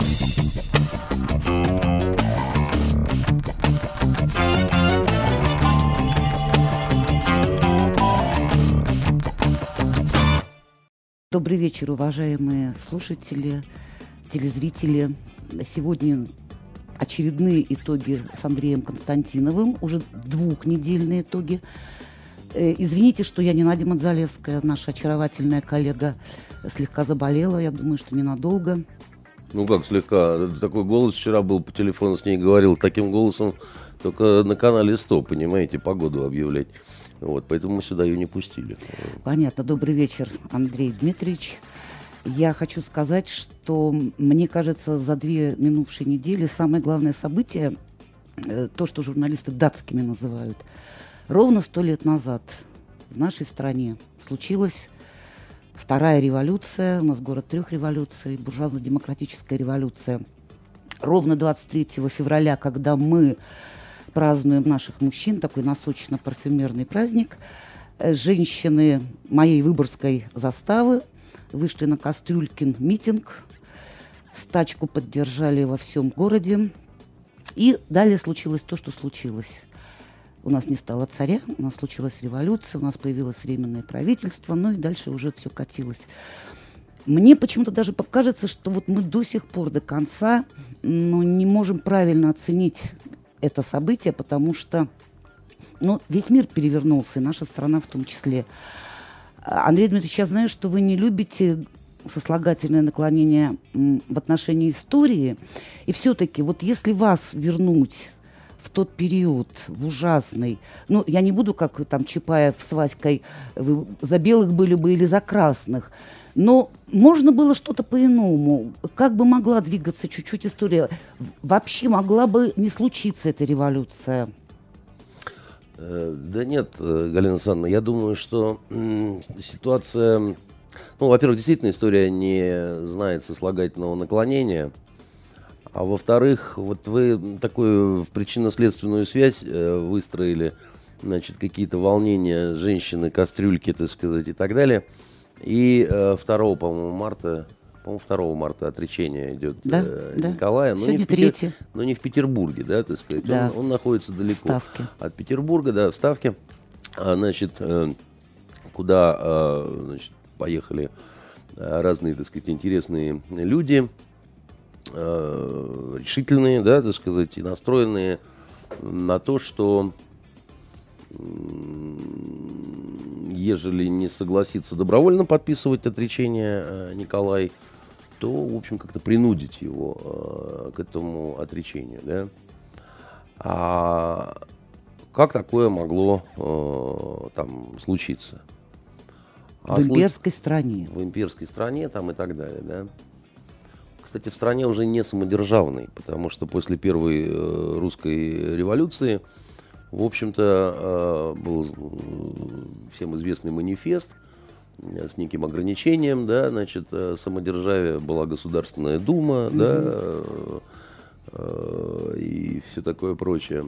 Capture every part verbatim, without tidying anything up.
Добрый вечер, уважаемые слушатели, телезрители. Сегодня очередные итоги с Андреем Константиновым, уже двухнедельные итоги. Извините, что я не Надя Мадзалевская, наша очаровательная коллега, слегка заболела, я думаю, что ненадолго. Ну как слегка? Такой голос вчера был, по телефону с ней говорил, таким голосом только на канале сто, понимаете, погоду объявлять. Вот, поэтому мы сюда ее не пустили. Понятно. Добрый вечер, Андрей Дмитриевич. Я хочу сказать, что, мне кажется, за две минувшие недели самое главное событие, то, что журналисты датскими называют, ровно сто лет назад в нашей стране случилась вторая революция, у нас город трех революций, буржуазно-демократическая революция. Ровно двадцать третьего февраля, когда мы празднуем наших мужчин, такой насочечно-парфюмерный праздник, женщины моей Выборгской заставы вышли на Кастрюлькин митинг, стачку поддержали во всем городе, и далее случилось то, что случилось. У нас не стало царя, у нас случилась революция, у нас появилось временное правительство, ну и дальше уже все катилось. Мне почему-то даже покажется, что вот мы до сих пор до конца ну, не можем правильно оценить это событие, потому что ну, весь мир перевернулся, и наша страна в том числе. Андрей Дмитриевич, я знаю, что вы не любите сослагательное наклонение в отношении истории, и все-таки вот если вас вернуть в тот период, в ужасный, ну, я не буду, как там Чапаев с Васькой, вы за белых были бы или за красных, но можно было что-то по-иному. Как бы могла двигаться чуть-чуть история? Вообще могла бы не случиться эта революция? Да нет, Галина Александровна, я думаю, что м, ситуация... Ну, во-первых, действительно история не знает сослагательного наклонения. А во-вторых, вот вы такую причинно-следственную связь э, выстроили, значит, какие-то волнения женщины, кастрюльки, так сказать, и так далее. И э, второго, по-моему, марта, по-моему, второго марта отречение идет да, э, да. Николая, но не, в Питер, но не в Петербурге, да, так сказать. Да. Он, он находится далеко Ставки. От Петербурга, да, в Ставке, а, значит, э, куда э, значит, поехали разные, так сказать, интересные люди, э, решительные, да, так сказать, и настроенные на то, что ежели не согласится добровольно подписывать отречение э, Николай, то, в общем, как-то принудить его э, к этому отречению, да. А как такое могло э, там случиться? А в имперской слу... стране. В имперской стране там и так далее, да. Кстати, в стране уже не самодержавной, потому что после первой э, русской революции, в общем-то, был всем известный манифест с неким ограничением, да, значит, самодержавие была Государственная Дума, mm-hmm. да, и все такое прочее.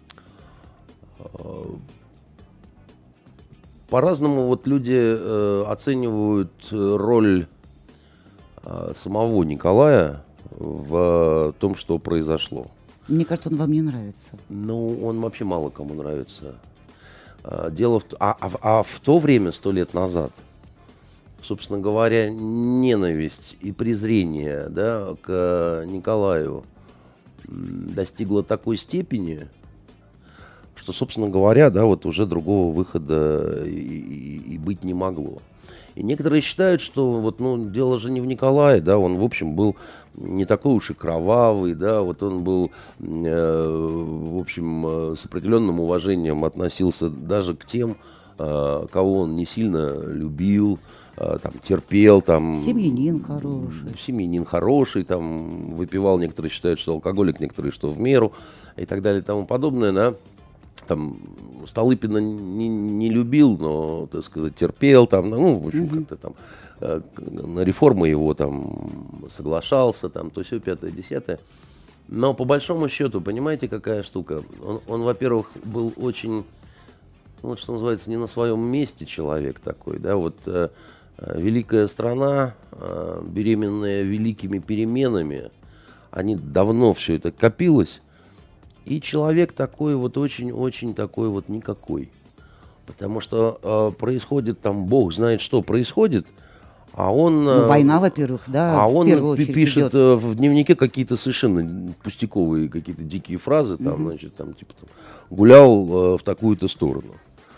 По-разному вот люди оценивают роль самого Николая в том, что произошло. Мне кажется, он вам не нравится. Ну, он вообще мало кому нравится. Дело в... А, а, а в то время, сто лет назад, собственно говоря, ненависть и презрение, да, к Николаю достигло такой степени, что, собственно говоря, да, вот уже другого выхода и, и, и быть не могло. И некоторые считают, что вот, ну, дело же не в Николае, да, он, в общем, был не такой уж и кровавый, да, вот он был, э, в общем, с определенным уважением относился даже к тем, э, кого он не сильно любил, э, там, терпел, там... Семьянин хороший. Семьянин хороший, там, выпивал, некоторые считают, что алкоголик, некоторые, что в меру, и так далее, и тому подобное, да. Там Столыпина не, не любил, но, так сказать, терпел, там, ну, в общем, mm-hmm. как-то там э, на реформы его там соглашался, там, то все, пятое, десятое. Но по большому счету, понимаете, какая штука? Он, он во-первых, был очень, вот что называется, не на своем месте человек такой, да, вот э, великая страна, э, беременная великими переменами, они давно все это копилось, и человек такой вот очень-очень такой вот никакой. Потому что э, происходит там, Бог знает, что происходит, а он... Ну, война, во-первых, да, а в он первую пи- очередь пишет идет. э, в дневнике какие-то совершенно пустяковые, какие-то дикие фразы, там, Мгм. значит, там, типа, там, гулял э, в такую-то сторону.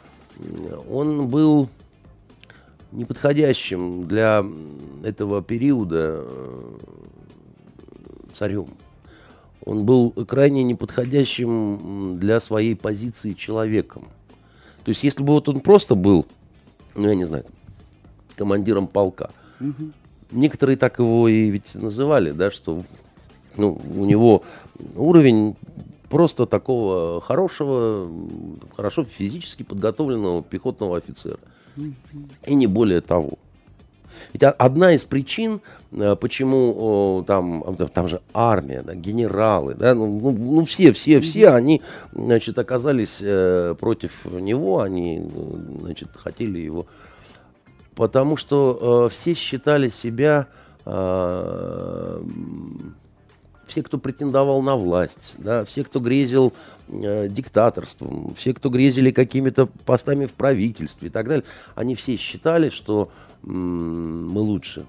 Он был неподходящим для этого периода э, царем. Он был крайне неподходящим для своей позиции человеком. То есть, если бы вот он просто был, ну, я не знаю, там, командиром полка, Мгм. некоторые так его и ведь называли, да, что ну, у него уровень просто такого хорошего, хорошо физически подготовленного пехотного офицера. И не более того. Ведь одна из причин, э, почему о, там, там же армия, да, генералы, да, ну, ну, ну все, все, все, они, значит, оказались э, против него, они, значит, хотели его, потому что э, все считали себя, э, все, кто претендовал на власть, да, все, кто грезил э, диктаторством, все, кто грезили какими-то постами в правительстве и так далее, они все считали, что м, мы лучше,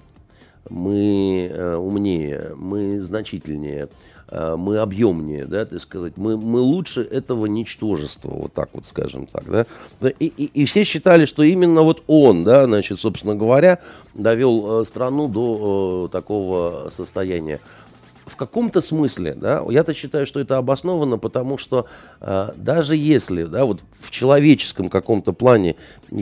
мы э, умнее, мы значительнее, э, мы объемнее, да, так сказать, мы, мы лучше этого ничтожества, вот так вот, скажем так, да. И, и, и все считали, что именно вот он, да, значит, собственно говоря, довел э, страну до э, такого состояния. В каком-то смысле, да, я-то считаю, что это обосновано, потому что э, даже если, да, вот в человеческом каком-то плане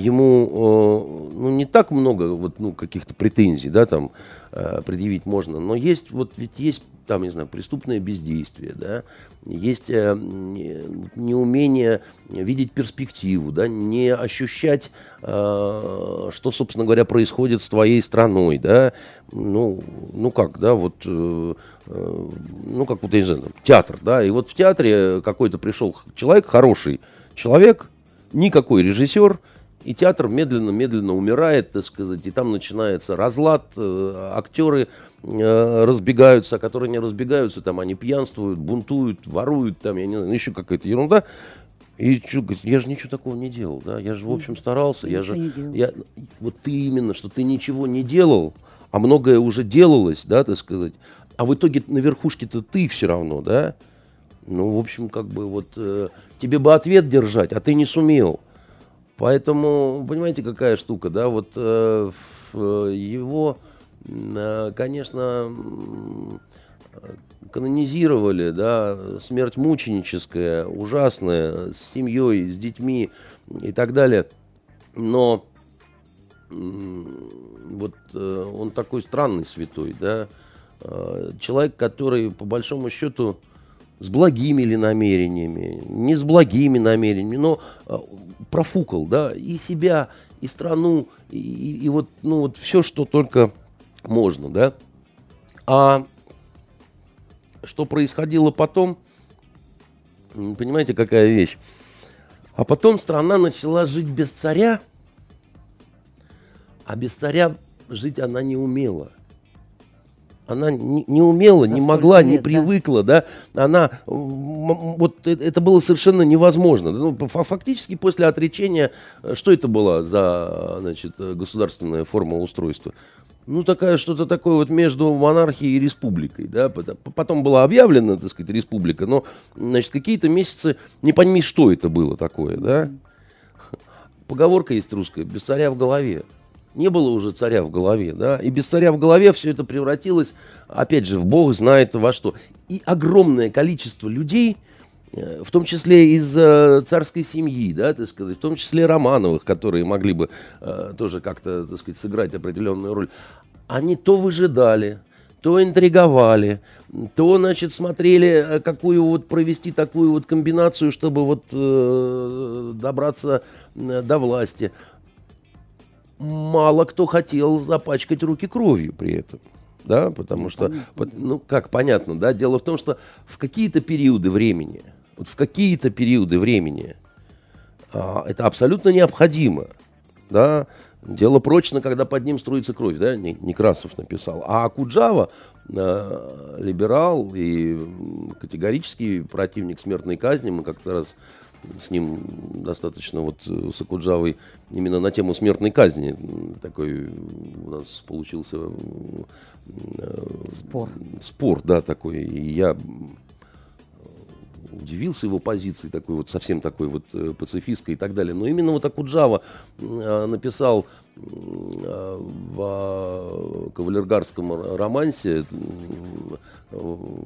ему, э, ну, не так много вот, ну, каких-то претензий, да, там, э, предъявить можно, но есть, вот ведь есть, там, не знаю, преступное бездействие, да, есть э, неумение видеть перспективу, да, не ощущать, э, что, собственно говоря, происходит с твоей страной, да, ну, ну как, да, вот, э, э, ну, как вот, я не знаю, там, театр, да, и вот в театре какой-то пришел человек, хороший человек, никакой режиссер, и театр медленно-медленно умирает, так сказать, и там начинается разлад, э, актеры э, разбегаются, а которые не разбегаются, там они пьянствуют, бунтуют, воруют, там, я не знаю, еще какая-то ерунда. И что, говорит, я же ничего такого не делал, да, я же, в общем, старался, я же, я, вот ты именно, что ты ничего не делал, а многое уже делалось, да, так сказать, а в итоге на верхушке-то ты все равно, да, ну, в общем, как бы вот э, тебе бы ответ держать, а ты не сумел. Поэтому, понимаете, какая штука, да, вот э, в, его, э, конечно, канонизировали, да, смерть мученическая, ужасная, с семьей, с детьми и так далее, но э, вот э, он такой странный святой, да, э, человек, который, по большому счету, с благими ли намерениями, не с благими намерениями, но э, профукал, да, и себя, и страну, и, и, и вот, ну, вот все, что только можно, да. А что происходило потом, понимаете, какая вещь? А потом страна начала жить без царя, а без царя жить она не умела. Она не, не умела, За не могла, лет, не привыкла, да, да? Она, вот это было совершенно невозможно. Ну, фактически после отречения, что это была за, значит, государственная форма устройства? Ну, такая, что-то такое вот между монархией и республикой, да, потом была объявлена, так сказать, республика, но, значит, какие-то месяцы, не пойми, что это было такое, да. Поговорка есть русская: без царя в голове. Не было уже царя в голове, да, и без царя в голове все это превратилось, опять же, в бог знает во что. И огромное количество людей, в том числе из э, царской семьи, да, так сказать, в том числе Романовых, которые могли бы э, тоже как-то, так сказать, сыграть определенную роль, они то выжидали, то интриговали, то, значит, смотрели, какую вот провести такую вот комбинацию, чтобы вот э, добраться э, до власти. Мало кто хотел запачкать руки кровью при этом, да, потому ну, что, понятно. ну, как понятно, да, дело в том, что в какие-то периоды времени, вот в какие-то периоды времени а, это абсолютно необходимо, да, Дело прочно, когда под ним струится кровь, да, Некрасов написал. А Акуджава, э, либерал и категорический противник смертной казни, мы как-то раз с ним достаточно вот с Акуджавой именно на тему смертной казни такой у нас получился э, спор. Спор, да, такой. И я удивился его позиции, такой вот совсем такой вот э, пацифистской и так далее. Но именно вот Акуджава э, написал э, в кавалергарском романсе э,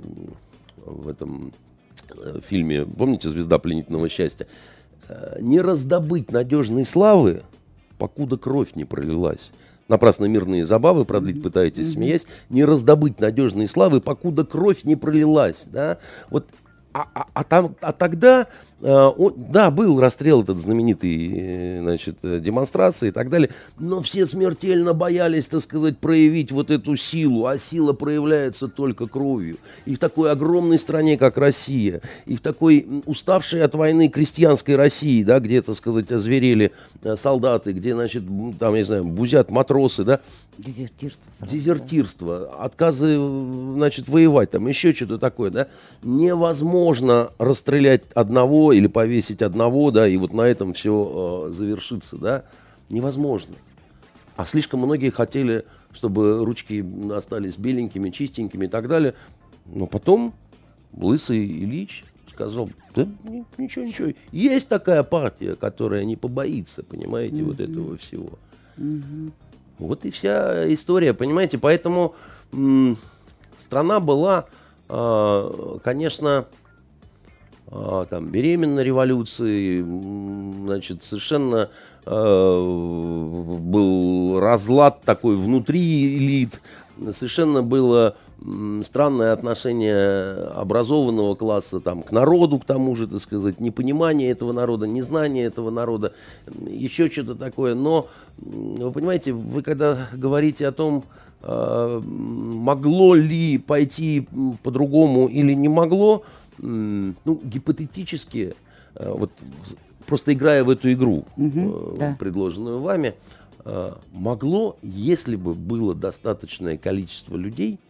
в этом фильме, помните, «Звезда пленительного счастья», не раздобыть надежной славы, покуда кровь не пролилась. Напрасно мирные забавы продлить пытаетесь, смеясь, не раздобыть надежной славы, покуда кровь не пролилась. Да? Вот, а, а, а, там, а тогда, э, он, да, был расстрел этот знаменитый, э, значит, демонстрации и так далее, но все смертельно боялись, так сказать, проявить вот эту силу, а сила проявляется только кровью. И в такой огромной стране, как Россия, и в такой уставшей от войны крестьянской России, да, где, так сказать, озверели э, солдаты, где, значит, там, я не знаю, бузят матросы, да, Дезертирство. Сразу, Дезертирство, да? Отказы, значит, воевать, там еще что-то такое, да. Невозможно расстрелять одного или повесить одного, да, и вот на этом все э, завершится, да. Невозможно. А слишком многие хотели, чтобы ручки остались беленькими, чистенькими и так далее. Но потом Лысый Ильич сказал: да ничего, ничего. Есть такая партия, которая не побоится, понимаете, mm-hmm. вот этого всего. Mm-hmm. Вот и вся история, понимаете. Поэтому м- страна была, э- конечно, э- там, беременна революцией, м- значит, совершенно э- был разлад такой внутри элит, совершенно было м- странное отношение образованного класса там, к народу, к тому же, так сказать, непонимание этого народа, незнание этого народа, еще что-то такое. Но, вы понимаете, вы когда говорите о том, э- могло ли пойти по-другому или не могло, м- ну, гипотетически, э- вот, просто играя в эту игру, угу, э- да. предложенную вами, могло, если бы было достаточное количество людей,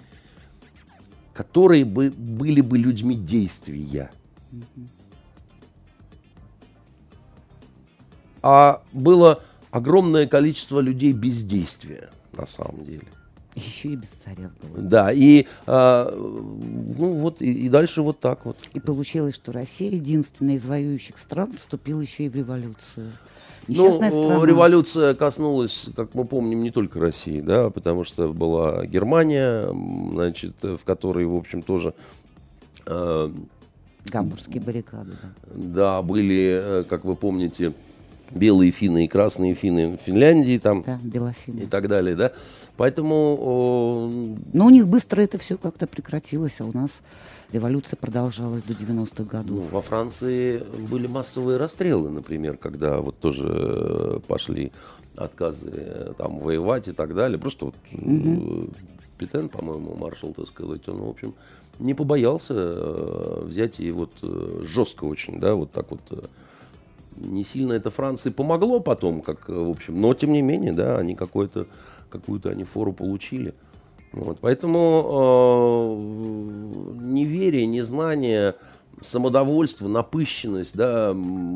которые бы были бы людьми действия. Mm-hmm. А было огромное количество людей бездействия, на самом деле. Еще и без царя было. Да, и, а, ну, вот, и, и дальше вот так вот. И получилось, что Россия, единственная из воюющих стран, вступила еще и в революцию. Ну, революция коснулась, как мы помним, не только России, да, потому что была Германия, значит, в которой, в общем, тоже... Э, Гамбургские баррикады, да. Да, были, как вы помните, белые финны и красные финны в Финляндии, там, да, белофинны. И так далее, да. Поэтому... Э... Но у них быстро это все как-то прекратилось, а у нас... Революция продолжалась до девяностых годов. Ну, во Франции были массовые расстрелы, например, когда вот тоже пошли отказы там воевать и так далее. Просто вот угу. Петен, по-моему, маршал, так сказать, он, в общем, не побоялся взять и вот жестко очень, да, вот так вот. Не сильно это Франции помогло потом, как, в общем, но тем не менее, да, они какую-то, какую-то они фору получили. Вот, поэтому э, неверие, незнание, самодовольство, напыщенность, да,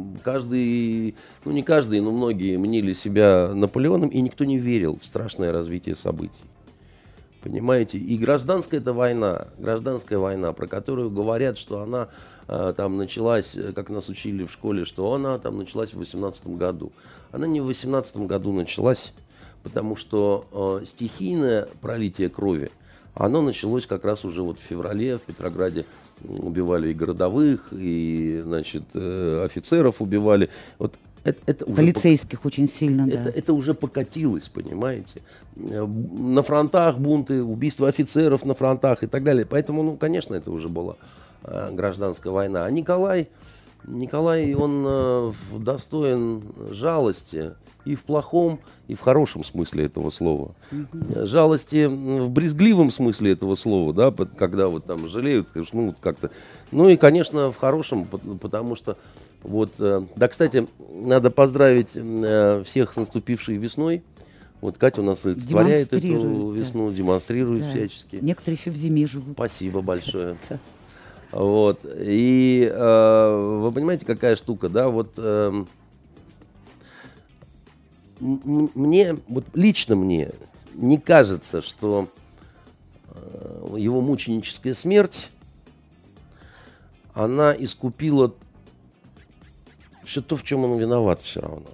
каждый, ну не каждый, но многие мнили себя Наполеоном, и никто не верил в страшное развитие событий. Понимаете? И гражданская эта война, гражданская война, про которую говорят, что она э, там началась, как нас учили в школе, что она там началась в восемнадцатом году. Она не в восемнадцатом году началась, потому что э, стихийное пролитие крови, оно началось как раз уже вот в феврале. В Петрограде убивали и городовых, и, значит, э, офицеров убивали. Вот это, это уже полицейских пок... очень сильно, это, да. Это уже покатилось, понимаете. На фронтах бунты, убийства офицеров на фронтах и так далее. Поэтому, ну, конечно, это уже была э, гражданская война. А Николай, Николай, он э, достоин жалости. И в плохом, и в хорошем смысле этого слова. Mm-hmm. Жалости в брезгливом смысле этого слова, да, когда вот там жалеют, ну, вот как-то. Ну и, конечно, в хорошем, потому что вот, да, кстати, надо поздравить всех с наступившей весной. Вот Катя у нас олицетворяет эту Демонстрирует, да. весну, демонстрирует Да. всячески. Некоторые еще в зиме живут. Спасибо большое. Да. Вот. И э, вы понимаете, какая штука, да, вот э, м- мне, вот лично мне не кажется, что э, его мученическая смерть, она искупила все то, в чем он виноват все равно.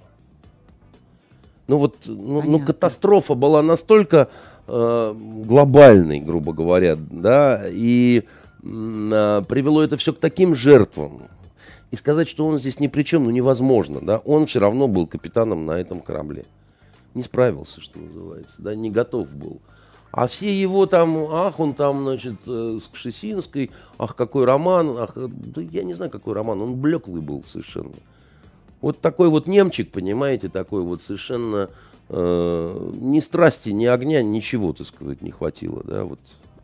Ну вот, ну, ну, катастрофа была настолько э, глобальной, грубо говоря, да, и э, привело это все к таким жертвам. И сказать, что он здесь ни при чем, ну невозможно, да. Он все равно был капитаном на этом корабле. Не справился, что называется, да, не готов был. А все его там, ах, он там, значит, э, с Кшесинской, ах, какой роман, ах, да я не знаю, какой роман, он блеклый был совершенно. Вот такой вот немчик, понимаете, такой вот совершенно э, ни страсти, ни огня, ничего, так сказать, не хватило, да, вот.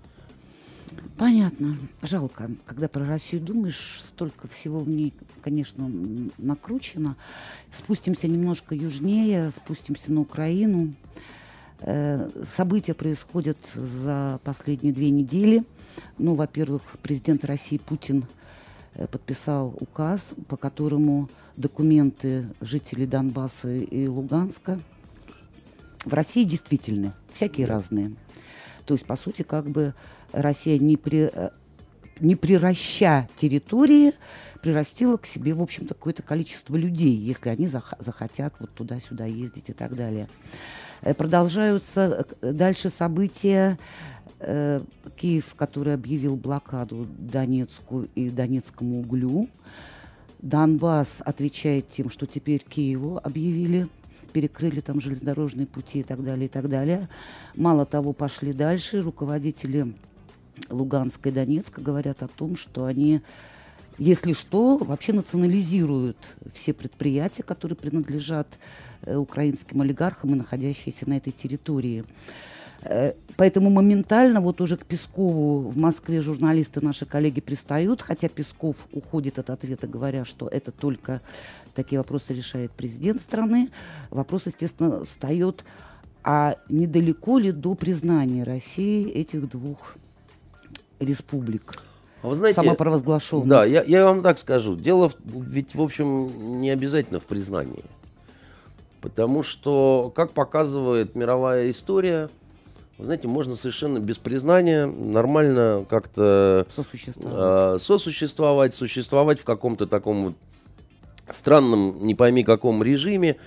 Понятно. Жалко, когда про Россию думаешь, столько всего в ней, конечно, накручено. Спустимся немножко южнее, спустимся на Украину. Э, события происходят за последние две недели. Ну, во-первых, президент России Путин э, подписал указ, по которому документы жителей Донбасса и Луганска в России действительны, всякие разные. То есть, по сути, как бы Россия, не, при, не прираща территории, прирастила к себе, в общем-то, какое-то количество людей, если они зах- захотят вот туда-сюда ездить и так далее. Продолжаются дальше события. Киев, который объявил блокаду Донецку и Донецкому углю. Донбасс отвечает тем, что теперь Киеву объявили, перекрыли там железнодорожные пути и так далее, и так далее. Мало того, пошли дальше. Руководители Луганска и Донецка говорят о том, что они, если что, вообще национализируют все предприятия, которые принадлежат э, украинским олигархам и находящиеся на этой территории. Поэтому моментально вот уже к Пескову в Москве журналисты, наши коллеги, пристают, хотя Песков уходит от ответа, говоря, что это только такие вопросы решает президент страны. Вопрос, естественно, встает, а недалеко ли до признания России этих двух республик? А вы знаете, самопровозглашенных? Да, я, я вам так скажу. Дело в, ведь, в общем, не обязательно в признании. Потому что, как показывает мировая история, вы знаете, можно совершенно без признания нормально как-то сосуществовать, э, сосуществовать, существовать в каком-то таком вот странном, не пойми каком режиме.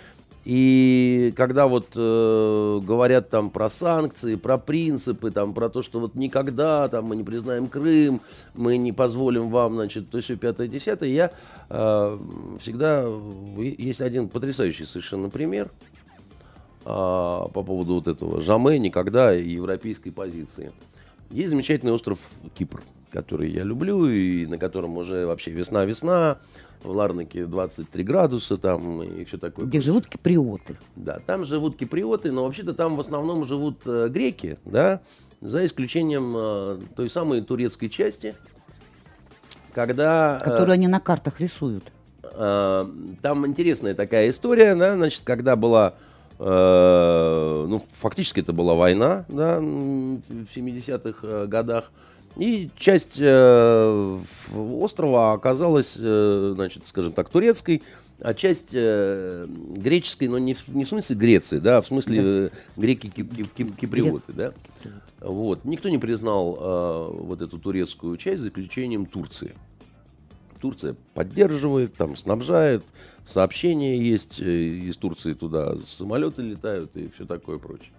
И когда вот э, говорят там про санкции, про принципы, там, про то, что вот никогда там, мы не признаем Крым, мы не позволим вам, значит, то все пятое-десятое, я э, всегда... Есть один потрясающий совершенно пример по поводу вот этого «jamais», «никогда» и европейской позиции. Есть замечательный остров Кипр, который я люблю, и на котором уже вообще весна-весна, в Ларнаке двадцать три градуса там и все такое. Где живут киприоты. Да, там живут киприоты, но вообще-то там в основном живут э, греки, да, за исключением э, той самой турецкой части, когда... Которую э, они на картах рисуют. Э, там интересная такая история, да, значит, когда была... Ну, фактически это была война, да, в семидесятых годах. И часть э, острова оказалась, э, значит, скажем так, турецкой, а часть э, греческой, но не в, не в смысле Греции, да, а в смысле да. греки-киприоты, да. Вот. Никто не признал э, вот эту турецкую часть за исключением Турции. Турция поддерживает, там снабжает, сообщения есть из Турции туда, самолеты летают и все такое прочее.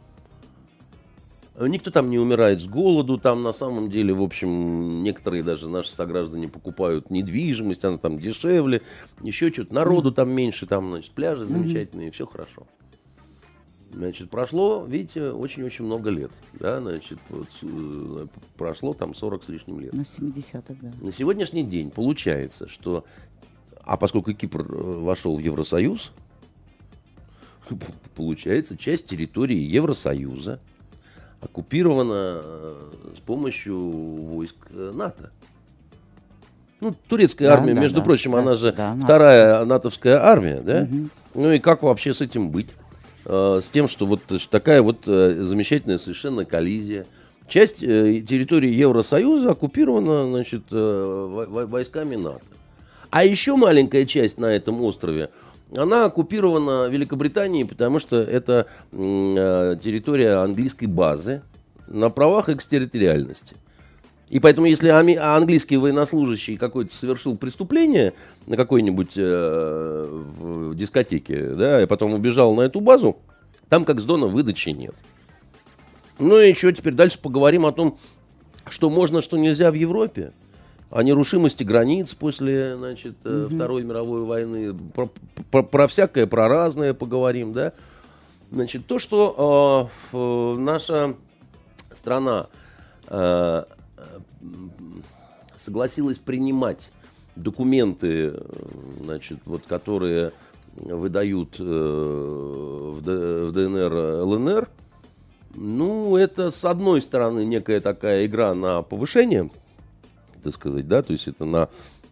Никто там не умирает с голоду, там на самом деле, в общем, некоторые даже наши сограждане покупают недвижимость, она там дешевле, еще что-то, народу там меньше, там, значит, пляжи замечательные, все хорошо. Значит, прошло, видите, очень-очень много лет. Да, значит, вот, э, прошло там сорок с лишним лет. На семидесятых, да. На сегодняшний день получается, что... А поскольку Кипр вошел в Евросоюз, получается, часть территории Евросоюза оккупирована с помощью войск НАТО. Ну, турецкая да, армия, да, между да, прочим, да, она же да, вторая НАТО. натовская армия, да? Угу. Ну и как вообще с этим быть? э, с тем, что вот такая вот э, замечательная совершенно коллизия. Часть э, территории Евросоюза оккупирована, значит, э, войсками НАТО. А еще маленькая часть на этом острове, она оккупирована Великобританией, потому что это э, территория английской базы на правах экстерриториальности. И поэтому, если английский военнослужащий какой-то совершил преступление на какой-нибудь э, в дискотеке, да, и потом убежал на эту базу, там как с Дона выдачи нет. Ну и еще теперь дальше поговорим о том, что можно, что нельзя в Европе. О нерушимости границ после, значит, mm-hmm. Второй мировой войны. Про, про, про всякое, про разное поговорим, да. Значит, то, что э, э, наша страна э, согласилась принимать документы, значит, вот, которые выдают э, в, Д, в ДНР, ЛНР, ну, это, с одной стороны, некая такая игра на повышение, так сказать, да, то есть это на,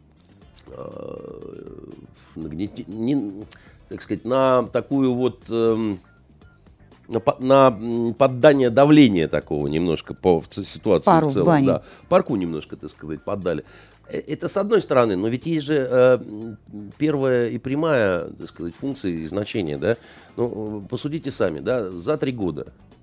э, нагнети, не, так сказать, на такую вот, э, на, на поддание давления такого немножко по ситуации Пару в целом. в бане. Да, парку немножко, так сказать, поддали. Это с одной стороны, но ведь есть же э, первая и прямая, так сказать, функция и значение, да. Ну, посудите сами, да, за три года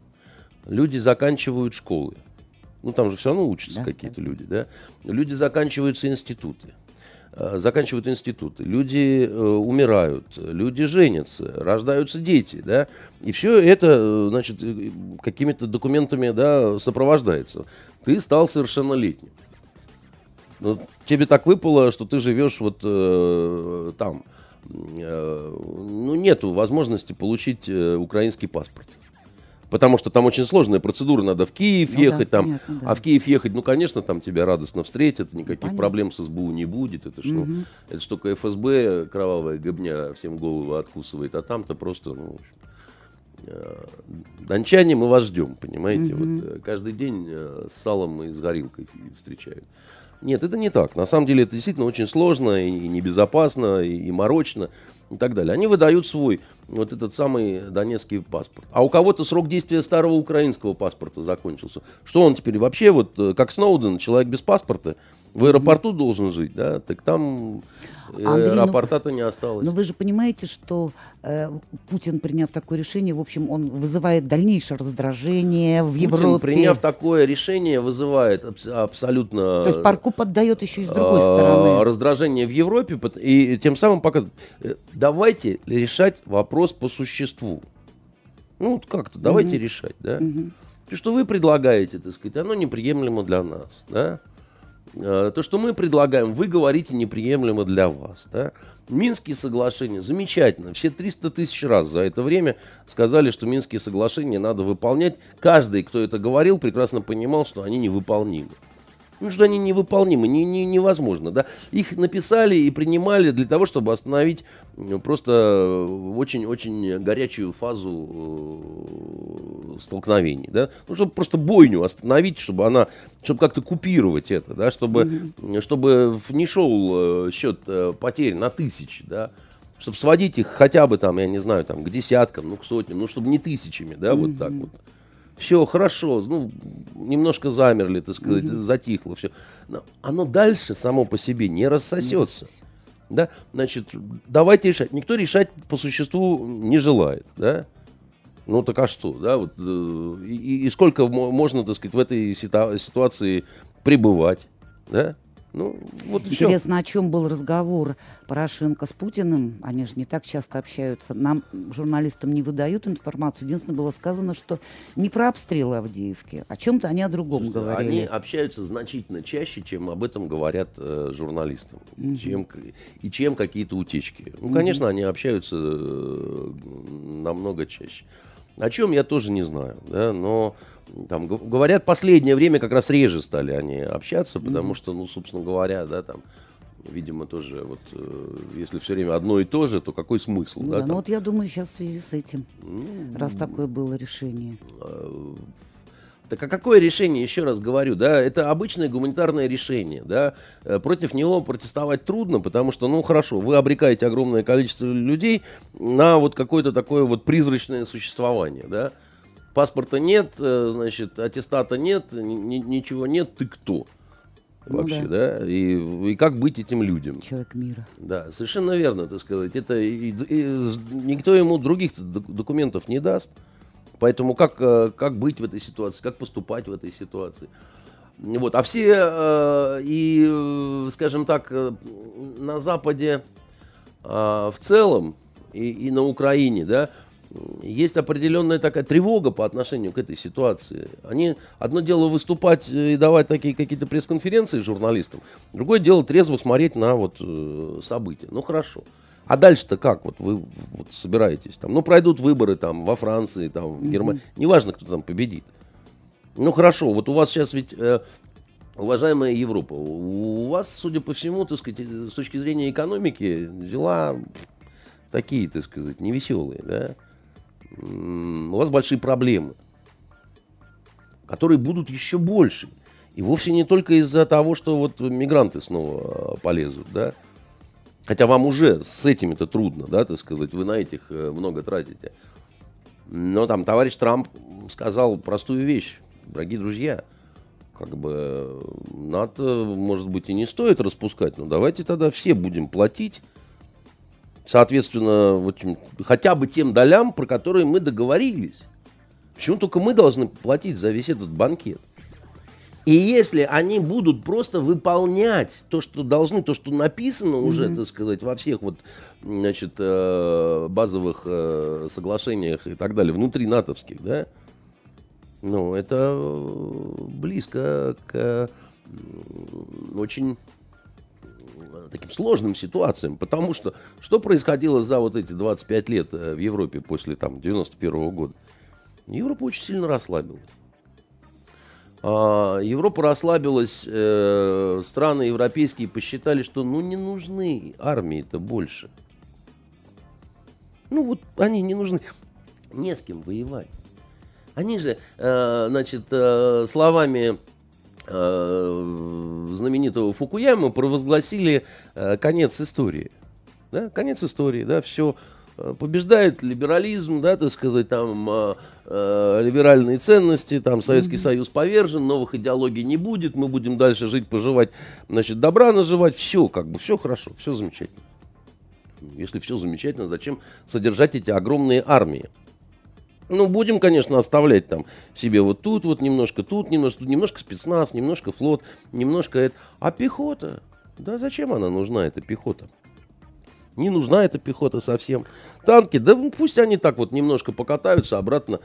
люди заканчивают школы. Ну, там же все равно учатся да, какие-то да. люди, да. Люди заканчиваются институты. Э, заканчивают институты. Люди э, умирают, люди женятся, рождаются дети, да. И все это, значит, какими-то документами, да, сопровождается. Ты стал совершеннолетним. Ну, тебе так выпало, что ты живешь вот э, там. Э, ну, нету возможности получить э, украинский паспорт. Потому что там очень сложная процедура, надо в Киев ну, ехать, да, там, понятно, да. а в Киев ехать, ну, конечно, там тебя радостно встретят, никаких понятно. Проблем с СБУ не будет, это что, угу. это ж только эф эс бэ, кровавая гобня, всем голову откусывает, а там-то просто, ну, э, дончане, мы вас ждем, понимаете, угу. вот э, каждый день э, с салом и с горилкой встречают. Нет, это не так. На самом деле это действительно очень сложно и небезопасно, и, и морочно, и так далее. Они выдают свой, вот этот самый донецкий паспорт. А у кого-то срок действия старого украинского паспорта закончился. Что он теперь вообще, вот как Сноуден, человек без паспорта, в аэропорту mm-hmm. должен жить, да? Так там Андрей, аэропорта-то ну, не осталось. Но вы же понимаете, что э, Путин, приняв такое решение, в общем, он вызывает дальнейшее раздражение в Путин, Европе. приняв такое решение, вызывает абс- абсолютно... То есть парку поддает еще и с другой стороны. Раздражение в Европе, и тем самым показывает, давайте решать вопрос по существу. Ну, вот как-то, давайте mm-hmm. решать, да? Mm-hmm. То, что вы предлагаете, так сказать, оно неприемлемо для нас, да? То, что мы предлагаем, вы говорите, неприемлемо для вас. Да? Минские соглашения, замечательно. Все триста тысяч раз за это время сказали, что Минские соглашения надо выполнять. Каждый, кто это говорил, прекрасно понимал, что они невыполнимы. Ну, что они невыполнимы, не, не, невозможно. Да? Их написали и принимали для того, чтобы остановить просто очень-очень горячую фазу столкновений. Да? Ну, чтобы просто бойню остановить, чтобы она, чтобы как-то купировать это, да? чтобы, mm-hmm. чтобы не шел счет потерь на тысячи, да? Чтобы сводить их хотя бы там, я не знаю, там, к десяткам, ну, к сотням, ну, чтобы не тысячами, да, mm-hmm. вот так вот. Все хорошо, ну, немножко замерли, так сказать, mm-hmm. затихло, все. Но оно дальше само по себе не рассосется. Mm-hmm. Да? Значит, давайте решать. Никто решать по существу не желает, да? Ну, так а что, да? Вот, и, и сколько можно, так сказать, в этой ситу- ситуации пребывать, да? Ну, вот интересно, все. О чем был разговор Порошенко с Путиным? Они же не так часто общаются. Нам, журналистам, не выдают информацию. Единственное, было сказано, что не про обстрелы Авдеевки. О чем-то они о другом Слушайте, говорили. Они общаются значительно чаще, чем об этом говорят э, журналистам. Угу. Чем, и чем какие-то утечки. Ну, угу. конечно, они общаются э, намного чаще. О чем я тоже не знаю, да, но там говорят, последнее время как раз реже стали они общаться, потому mm-hmm. что, ну, собственно говоря, да, там, видимо, тоже вот, э, если все время одно и то же, то какой смысл, ну, да? да там? Ну вот я думаю, сейчас в связи с этим, ну, раз такое было решение. Так а какое решение, еще раз говорю, да, это обычное гуманитарное решение, да, против него протестовать трудно, потому что, ну, хорошо, вы обрекаете огромное количество людей на вот какое-то такое вот призрачное существование, да, паспорта нет, значит, аттестата нет, ни- ничего нет, ты кто? Ну Вообще, да. да, и, и как быть этим людям? Человек мира. Да, совершенно верно, так сказать, это и- и никто ему других док- документов не даст. Поэтому как, э, как быть в этой ситуации, как поступать в этой ситуации. Вот. А все, э, и, э, скажем так, э, на Западе э, в целом и, и на Украине, да, есть определенная такая тревога по отношению к этой ситуации. Они, одно дело выступать и давать такие какие-то пресс-конференции журналистам, другое дело трезво смотреть на вот, э, события. Ну хорошо. А дальше-то как? Вот вы вот собираетесь там. Ну, пройдут выборы там во Франции, там, в Германии. Mm-hmm. Неважно, кто там победит. Ну, хорошо, вот у вас сейчас ведь, э, уважаемая Европа, у вас, судя по всему, так сказать, с точки зрения экономики, дела такие, так сказать, невеселые, да? М-м, у вас большие проблемы, которые будут еще больше. И вовсе не только из-за того, что вот мигранты снова полезут, да? Хотя вам уже с этими-то трудно, да, так сказать, вы на этих э, много тратите. Но там товарищ Трамп сказал простую вещь, дорогие друзья, как бы НАТО, может быть, и не стоит распускать, но давайте тогда все будем платить, соответственно, вот, хотя бы тем долям, про которые мы договорились. Почему только мы должны платить за весь этот банкет? И если они будут просто выполнять то, что должны, то, что написано уже, mm-hmm. так сказать, во всех вот, значит, э, базовых э, соглашениях и так далее, внутри натовских, да, ну, это близко к э, очень таким сложным ситуациям, потому что что происходило за вот эти двадцать пять лет в Европе после там девяносто первого года? Европа очень сильно расслабилась. Европа расслабилась, э, страны европейские посчитали, что ну не нужны армии-то больше. Ну вот они не нужны. Не с кем воевать. Они же, э, значит, э, словами э, знаменитого Фукуямы провозгласили э, конец истории. Да? Конец истории, да, все. Побеждает либерализм, да, так сказать, там э, э, либеральные ценности, там Советский mm-hmm. Союз повержен, новых идеологий не будет, мы будем дальше жить, поживать, значит, добра наживать, все, как бы, все хорошо, все замечательно. Если все замечательно, зачем содержать эти огромные армии? Ну, будем, конечно, оставлять там себе вот тут, вот немножко тут, немножко тут, немножко спецназ, немножко флот, немножко это. А пехота? Да зачем она нужна, эта пехота? Не нужна эта пехота совсем. Танки, да пусть они так вот немножко покатаются, обратно.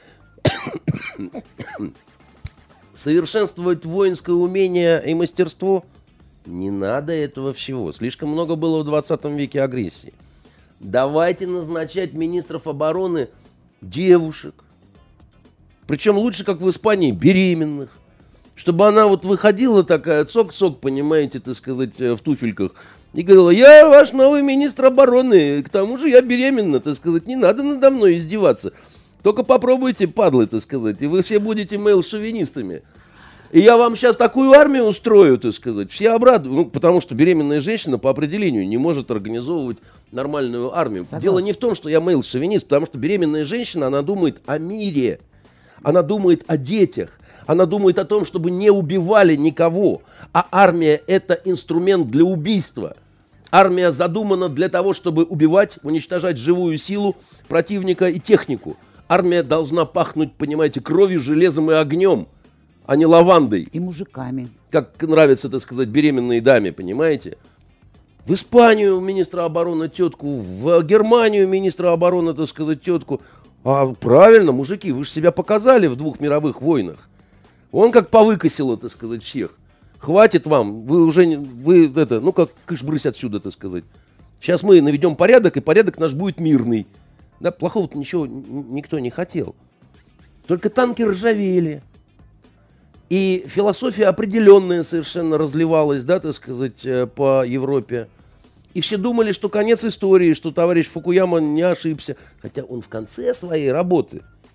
Совершенствовать воинское умение и мастерство не надо этого всего. Слишком много было в двадцатом веке агрессии. Давайте назначать министров обороны девушек. Причем лучше, как в Испании, беременных. Чтобы она вот выходила такая, цок-цок, понимаете, так сказать, в туфельках. И говорила, я ваш новый министр обороны, к тому же я беременна, так сказать, не надо надо мной издеваться. Только попробуйте, падлы, так сказать, и вы все будете мейл-шовинистами. И я вам сейчас такую армию устрою, так сказать, все обрадуют. Ну, потому что беременная женщина по определению не может организовывать нормальную армию. Согласна. Дело не в том, что я мейл-шовинист, потому что беременная женщина, она думает о мире, она думает о детях. Она думает о том, чтобы не убивали никого. А армия – это инструмент для убийства. Армия задумана для того, чтобы убивать, уничтожать живую силу противника и технику. Армия должна пахнуть, понимаете, кровью, железом и огнем, а не лавандой. И мужиками. Как нравится, так сказать, беременной даме, понимаете? В Испанию министра обороны тетку, в Германию министра обороны, так сказать, тетку. А правильно, мужики, вы же себя показали в двух мировых войнах. Он как повыкосило, так сказать, всех. Хватит вам, вы уже, вы это, ну как кыш-брысь отсюда, так сказать. Сейчас мы наведем порядок, и порядок наш будет мирный. Да, плохого-то ничего никто не хотел. Только танки ржавели. И философия определенная совершенно разливалась, да, так сказать, по Европе. И все думали, что конец истории, что товарищ Фукуяма не ошибся. Хотя он в конце своей работы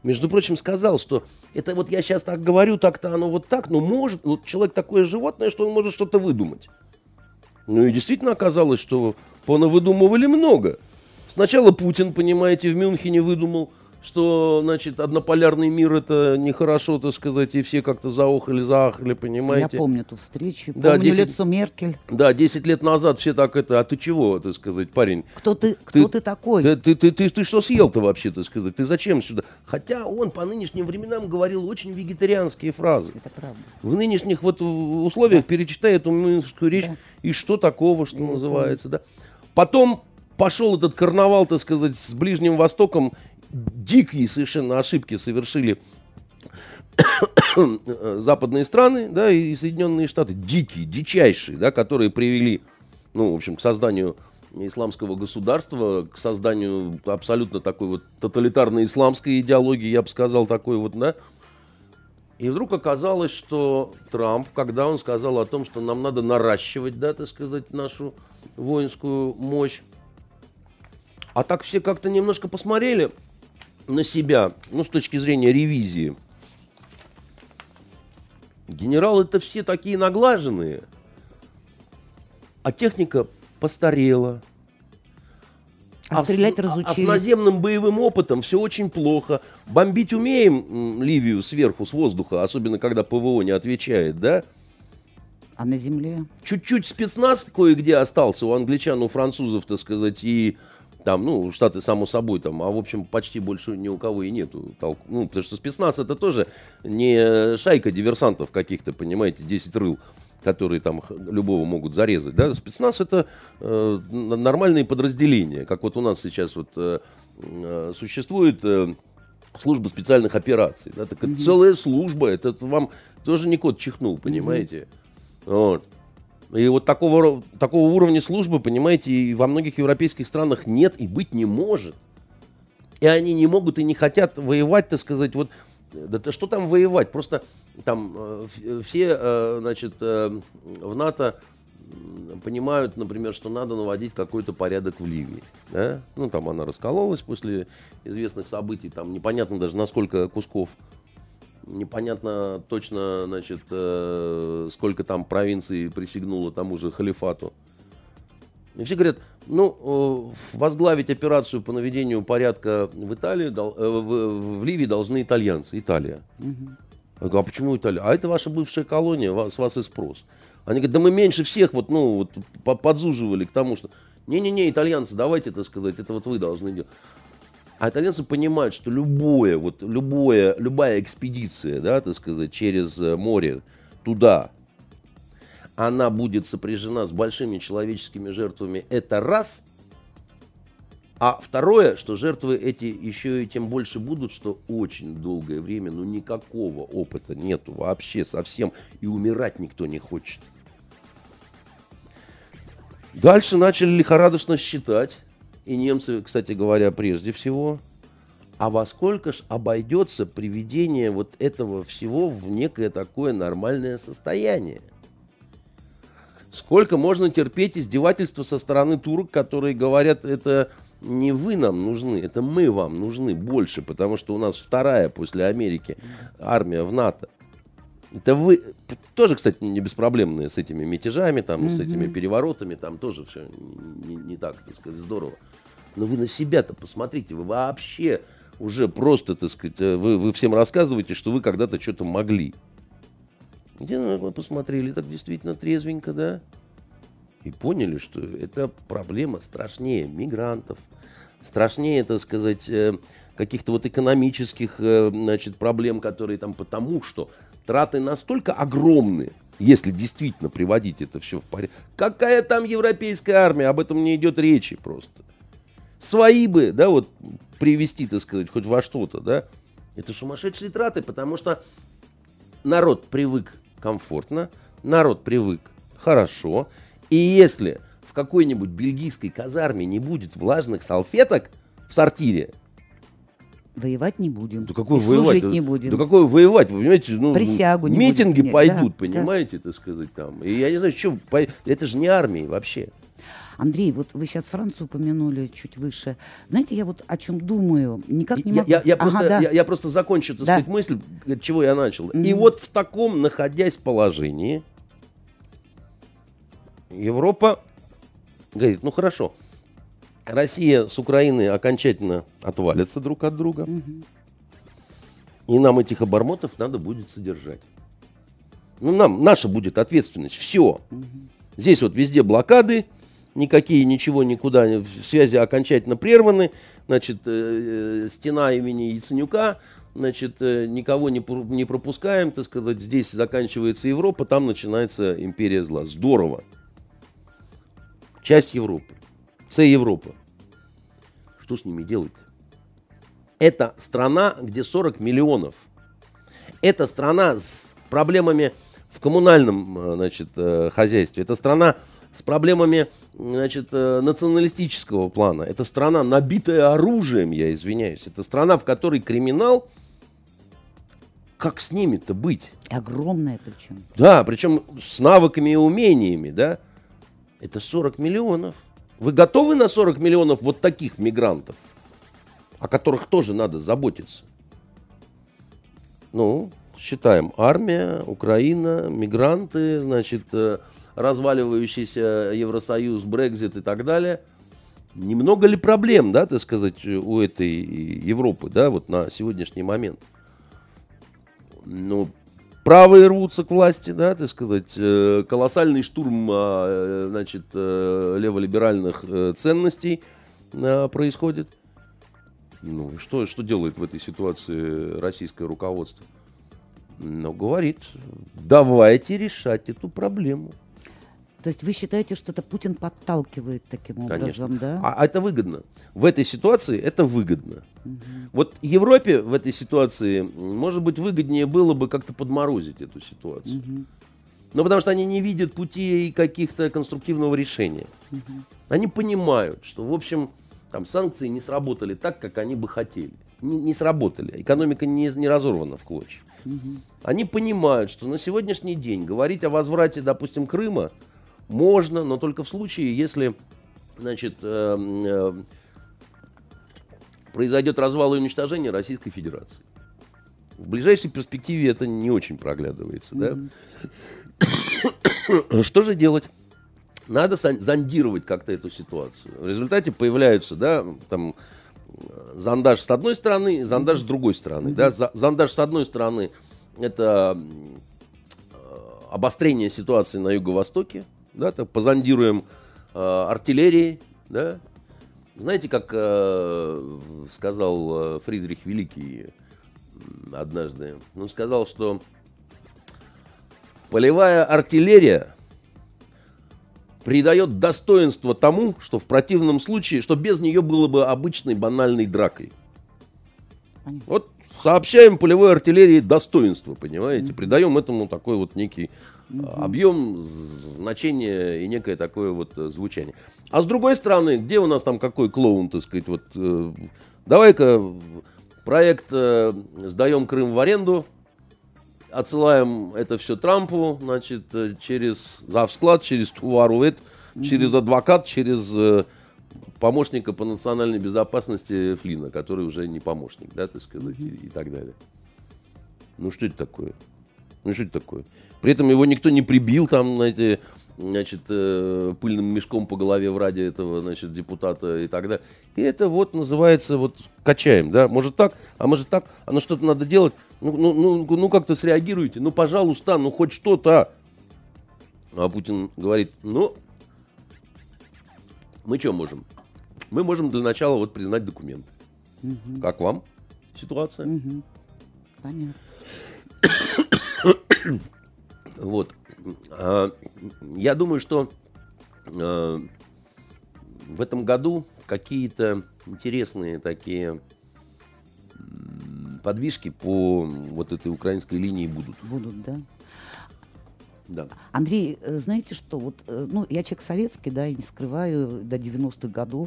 между прочим, сказал, что это вот я сейчас так говорю, так-то оно вот так, но может, вот человек такое животное, что он может что-то выдумать. Ну и действительно оказалось, что понавыдумывали много. Сначала Путин, понимаете, в Мюнхене выдумал, что, значит, однополярный мир это нехорошо, так сказать, и все как-то заохали, заахали, понимаете. Я помню ту встречу, да, помню десять лицо Меркель. Да, десять лет назад все так это, а ты чего, так сказать, парень? Кто ты, кто ты, ты такой? Ты, ты, ты, ты, ты что съел-то вообще, так сказать? Ты зачем сюда? Хотя он по нынешним временам говорил очень вегетарианские фразы. Это правда. В нынешних вот условиях да. перечитай эту мюнхенскую речь, да. и что такого, что Я называется, помню. Да. Потом пошел этот карнавал, так сказать, с Ближним Востоком. Дикие совершенно ошибки совершили западные страны, да, и Соединенные Штаты. Дикие, дичайшие, да, которые привели, ну, в общем, к созданию исламского государства, к созданию абсолютно такой вот тоталитарной исламской идеологии, я бы сказал, такой вот, да. И вдруг оказалось, что Трамп, когда он сказал о том, что нам надо наращивать, да, так сказать, нашу воинскую мощь, а так все как-то немножко посмотрели на себя, ну, с точки зрения ревизии. Генералы-то все такие наглаженные, а техника постарела. А, а стрелять с, разучили. А с наземным боевым опытом все очень плохо. Бомбить умеем Ливию сверху, с воздуха, особенно когда ПВО не отвечает, да? А на земле? Чуть-чуть спецназ кое-где остался у англичан, у французов, так сказать, и там, ну, Штаты, само собой, там, а, в общем, почти больше ни у кого и нету. Ну, потому что спецназ это тоже не шайка диверсантов каких-то, понимаете, десять рыл, которые там любого могут зарезать, да. Спецназ это э, нормальные подразделения, как вот у нас сейчас вот э, э, существует э, служба специальных операций, да, так это mm-hmm. целая служба, это вам тоже не кот чихнул, понимаете, mm-hmm. вот. И вот такого, такого уровня службы, понимаете, и во многих европейских странах нет и быть не может. И они не могут и не хотят воевать, так сказать, вот, да что там воевать, просто там э, все, э, значит, э, в НАТО понимают, например, что надо наводить какой-то порядок в Ливии, да? Ну, там она раскололась после известных событий, там непонятно даже на сколько кусков. Непонятно точно, значит, э, сколько там провинций присягнуло тому же халифату. И все говорят, ну, э, возглавить операцию по наведению порядка в Италии, дол, э, в, в Ливии должны итальянцы, Италия. Угу. Я говорю, а почему Италия? А это ваша бывшая колония, с вас и спрос. Они говорят, да мы меньше всех вот, ну, вот, подзуживали к тому, что не-не-не, итальянцы, давайте, так сказать, это вот вы должны делать. А итальянцы понимают, что любое, вот, любое, любая экспедиция, да, так сказать, через море туда, она будет сопряжена с большими человеческими жертвами. Это раз. А второе, что жертвы эти еще и тем больше будут, что очень долгое время, ну, никакого опыта нету вообще совсем. И умирать никто не хочет. Дальше начали лихорадочно считать. И немцы, кстати говоря, прежде всего, а во сколько ж обойдется приведение вот этого всего в некое такое нормальное состояние? Сколько можно терпеть издевательства со стороны турок, которые говорят, это не вы нам нужны, это мы вам нужны больше, потому что у нас вторая после Америки армия в НАТО. Это вы тоже, кстати, не беспроблемные с этими мятежами, там, mm-hmm. с этими переворотами, там тоже все не, не так, так сказать, здорово. Но вы на себя-то посмотрите, вы вообще уже просто, так сказать, вы, вы всем рассказываете, что вы когда-то что-то могли. Где вы посмотрели так действительно трезвенько, да? И поняли, что это проблема страшнее мигрантов, страшнее, так сказать, каких-то вот экономических, значит, проблем, которые там, потому что траты настолько огромные, если действительно приводить это все в порядок. Какая там европейская армия? Об этом не идет речи просто. Свои бы, да, вот привести, так сказать, хоть во что-то, да. Это сумасшедшие траты, потому что народ привык комфортно, народ привык хорошо. И если в какой-нибудь бельгийской казарме не будет влажных салфеток в сортире, воевать не будем. Да какой и воевать? служить Да, не будем. Да какой воевать? Вы понимаете, ну, присягу не митинги будем. пойдут, да, понимаете, да. так сказать, там. И я не знаю, что, это же не армия вообще. Андрей, вот вы сейчас Францию упомянули чуть выше. Знаете, я вот о чем думаю, никак не я, могу... я, я, ага, просто, да. я, я просто закончу, так да. сказать, мысль, от чего я начал. Mm-hmm. И вот в таком, находясь положении, Европа говорит, ну хорошо, Россия с Украиной окончательно отвалятся друг от друга, Mm-hmm. и нам этих обормотов надо будет содержать. Ну, нам, наша будет ответственность, все. Mm-hmm. Здесь вот везде блокады, никакие, ничего, никуда, связи окончательно прерваны, значит, э, э, стена имени Яценюка, значит, э, никого не, не пропускаем, так сказать, здесь заканчивается Европа, там начинается империя зла. Здорово. Часть Европы. Це Европа. Что с ними делать? Это страна, где сорок миллионов. Это страна с проблемами в коммунальном, значит, хозяйстве. Это страна с проблемами, значит, националистического плана. Это страна, набитая оружием, я извиняюсь. Это страна, в которой криминал. Как с ними-то быть? Огромная причем. Да, причем с навыками и умениями, да. Это сорок миллионов. Вы готовы на сорок миллионов вот таких мигрантов, о которых тоже надо заботиться? Ну, считаем. Армия, Украина, мигранты, значит, разваливающийся Евросоюз, Брексит и так далее. Немного ли проблем, да, так сказать, у этой Европы, да, вот на сегодняшний момент? Ну, правые рвутся к власти, да, так сказать, колоссальный штурм, значит, леволиберальных ценностей происходит. Ну, что, что делает в этой ситуации российское руководство? Ну, говорит, давайте решать эту проблему. То есть вы считаете, что это Путин подталкивает таким образом, Конечно. да? А, а это выгодно. В этой ситуации это выгодно. Угу. Вот Европе в этой ситуации, может быть, выгоднее было бы как-то подморозить эту ситуацию. Угу. Ну, потому что они не видят путей каких-то конструктивного решения. Угу. Они понимают, что, в общем, там санкции не сработали так, как они бы хотели. Не, не сработали. Экономика не, не разорвана в клочья. Угу. Они понимают, что на сегодняшний день говорить о возврате, допустим, Крыма можно, но только в случае, если, значит, э, э, произойдет развал и уничтожение Российской Федерации. В ближайшей перспективе это не очень проглядывается. Mm-hmm. Да? Что же делать? Надо зондировать как-то эту ситуацию. В результате появляются, да, там, зондаж с одной стороны, зондаж mm-hmm. с другой стороны. Mm-hmm. Да? Зондаж с одной стороны — это обострение ситуации на Юго-Востоке. Да, так, позондируем э, артиллерией, да. Знаете, как э, сказал э, Фридрих Великий однажды? Он сказал, что полевая артиллерия придает достоинство тому, что в противном случае, что без нее было бы обычной банальной дракой. Понятно. Вот сообщаем полевой артиллерии достоинство, понимаете? Mm-hmm. Придаем этому такой вот некий mm-hmm. объем, значение и некое такое вот звучание. А с другой стороны, где у нас там какой клоун, так сказать, вот э, давай-ка проект э, «Сдаем Крым в аренду», отсылаем это все Трампу, значит, через завсклад, через Туварувет, mm-hmm. через адвокат, через э, помощника по национальной безопасности Флина, который уже не помощник, да, так сказать, mm-hmm. и, и так далее. Ну что это такое? Ну что это такое? При этом его никто не прибил там, знаете, значит, э, пыльным мешком по голове в ради этого, значит, депутата и так далее. И это вот называется вот качаем, да, может так, а может так, а ну что-то надо делать, ну, ну, ну, ну как-то среагируйте, ну пожалуйста, ну хоть что-то. А Путин говорит, ну, мы что можем? Мы можем для начала вот признать документы. Угу. Как вам ситуация? Угу. Понятно. Вот. А, я думаю, что а, в этом году какие-то интересные такие подвижки по вот этой украинской линии будут. Будут, да? Да. Андрей, знаете что, вот, ну, я человек советский, да, и не скрываю, до девяностых годов.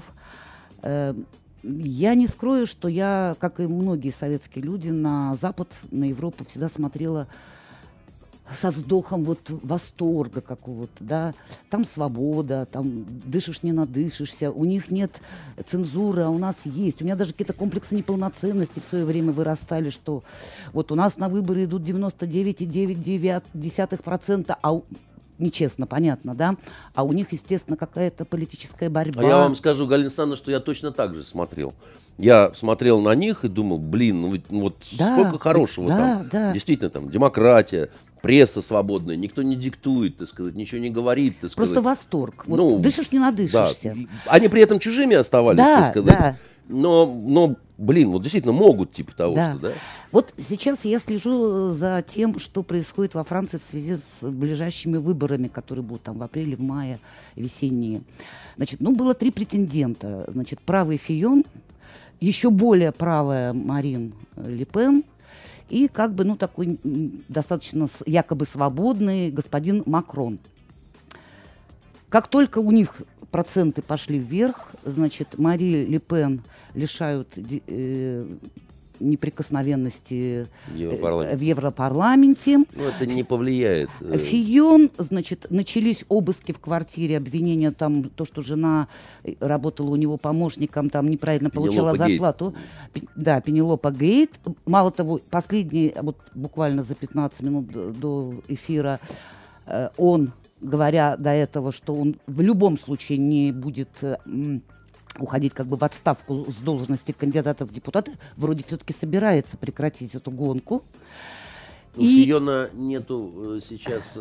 Я не скрою, что я, как и многие советские люди, на Запад, на Европу всегда смотрела со вздохом вот восторга какого-то, да, там свобода, там дышишь, не надышишься, у них нет цензуры, а у нас есть. У меня даже какие-то комплексы неполноценности в свое время вырастали, что вот у нас на выборы идут девяносто девять целых девять десятых процента, а у... нечестно, понятно, да, а у них, естественно, какая-то политическая борьба. А я вам скажу, Галина Александровна, что я точно так же смотрел. Я смотрел на них и думал, блин, ну, ведь, ну вот да, сколько хорошего да, там. Да. Действительно, там демократия, пресса свободная, никто не диктует, так сказать, ничего не говорит, так сказать. Просто восторг. Вот ну, дышишь, не надышишься. Да. Они при этом чужими оставались, да, так сказать. Да. Но, но, блин, вот действительно могут, типа того, да. что, да? Вот сейчас я слежу за тем, что происходит во Франции в связи с ближайшими выборами, которые будут там в апреле, в мае, весенние. Значит, ну, было три претендента. Значит, правый Фийон, еще более правая Марин Ле Пен и как бы, ну, такой достаточно якобы свободный господин Макрон. Как только у них проценты пошли вверх, значит, Мари Ле Пен лишают э, неприкосновенности Европарламент. в Европарламенте. Ну, это не повлияет. Фийон, значит, начались обыски в квартире, обвинения там, то, что жена работала у него помощником, там неправильно получала Пенелопа зарплату. Гейт. Да, Пенелопа Гейт. Мало того, последний, вот буквально за пятнадцать минут до эфира, он, говоря до этого, что он в любом случае не будет уходить как бы в отставку с должности кандидата в депутаты, вроде все-таки собирается прекратить эту гонку. У и... Фийона нету сейчас,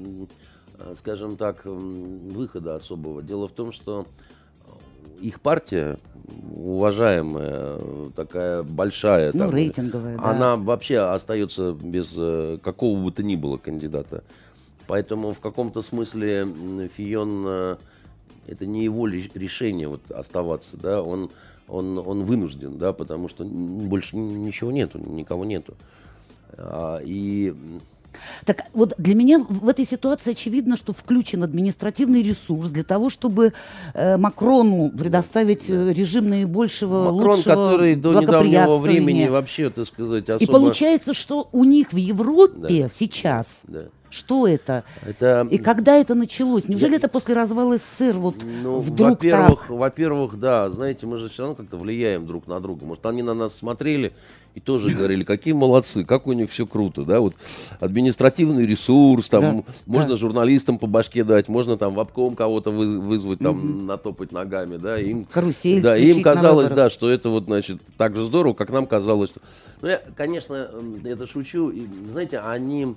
скажем так, выхода особого. Дело в том, что их партия, уважаемая, такая большая, ну, там, рейтинговая, да. Она вообще остается без какого бы то ни было кандидата. Поэтому в каком-то смысле Фийон... Это не его решение вот оставаться, да, он, он, он вынужден, да, потому что больше ничего нету, никого нету. А, и... Так вот для меня в этой ситуации очевидно, что включен административный ресурс для того, чтобы э, Макрону предоставить да. режим наибольшего, Макрон, лучшего который до недавнего времени вообще, так сказать, особо... И получается, что у них в Европе да. сейчас... Да. Что это? это? И когда это началось? Неужели Я... это после развала СССР вот ну, вдруг во-первых, так? Во-первых, да, знаете, мы же все равно как-то влияем друг на друга. Может, они на нас смотрели и тоже говорили, какие молодцы, как у них все круто, да, вот административный ресурс, там, да, можно да. журналистам по башке дать, можно там в обком кого-то вы, вызвать, там, угу. натопать ногами, да, им, карусель да, им казалось, да, что это вот, значит, так же здорово, как нам казалось. Что... Ну, я, конечно, это шучу, и, знаете, они...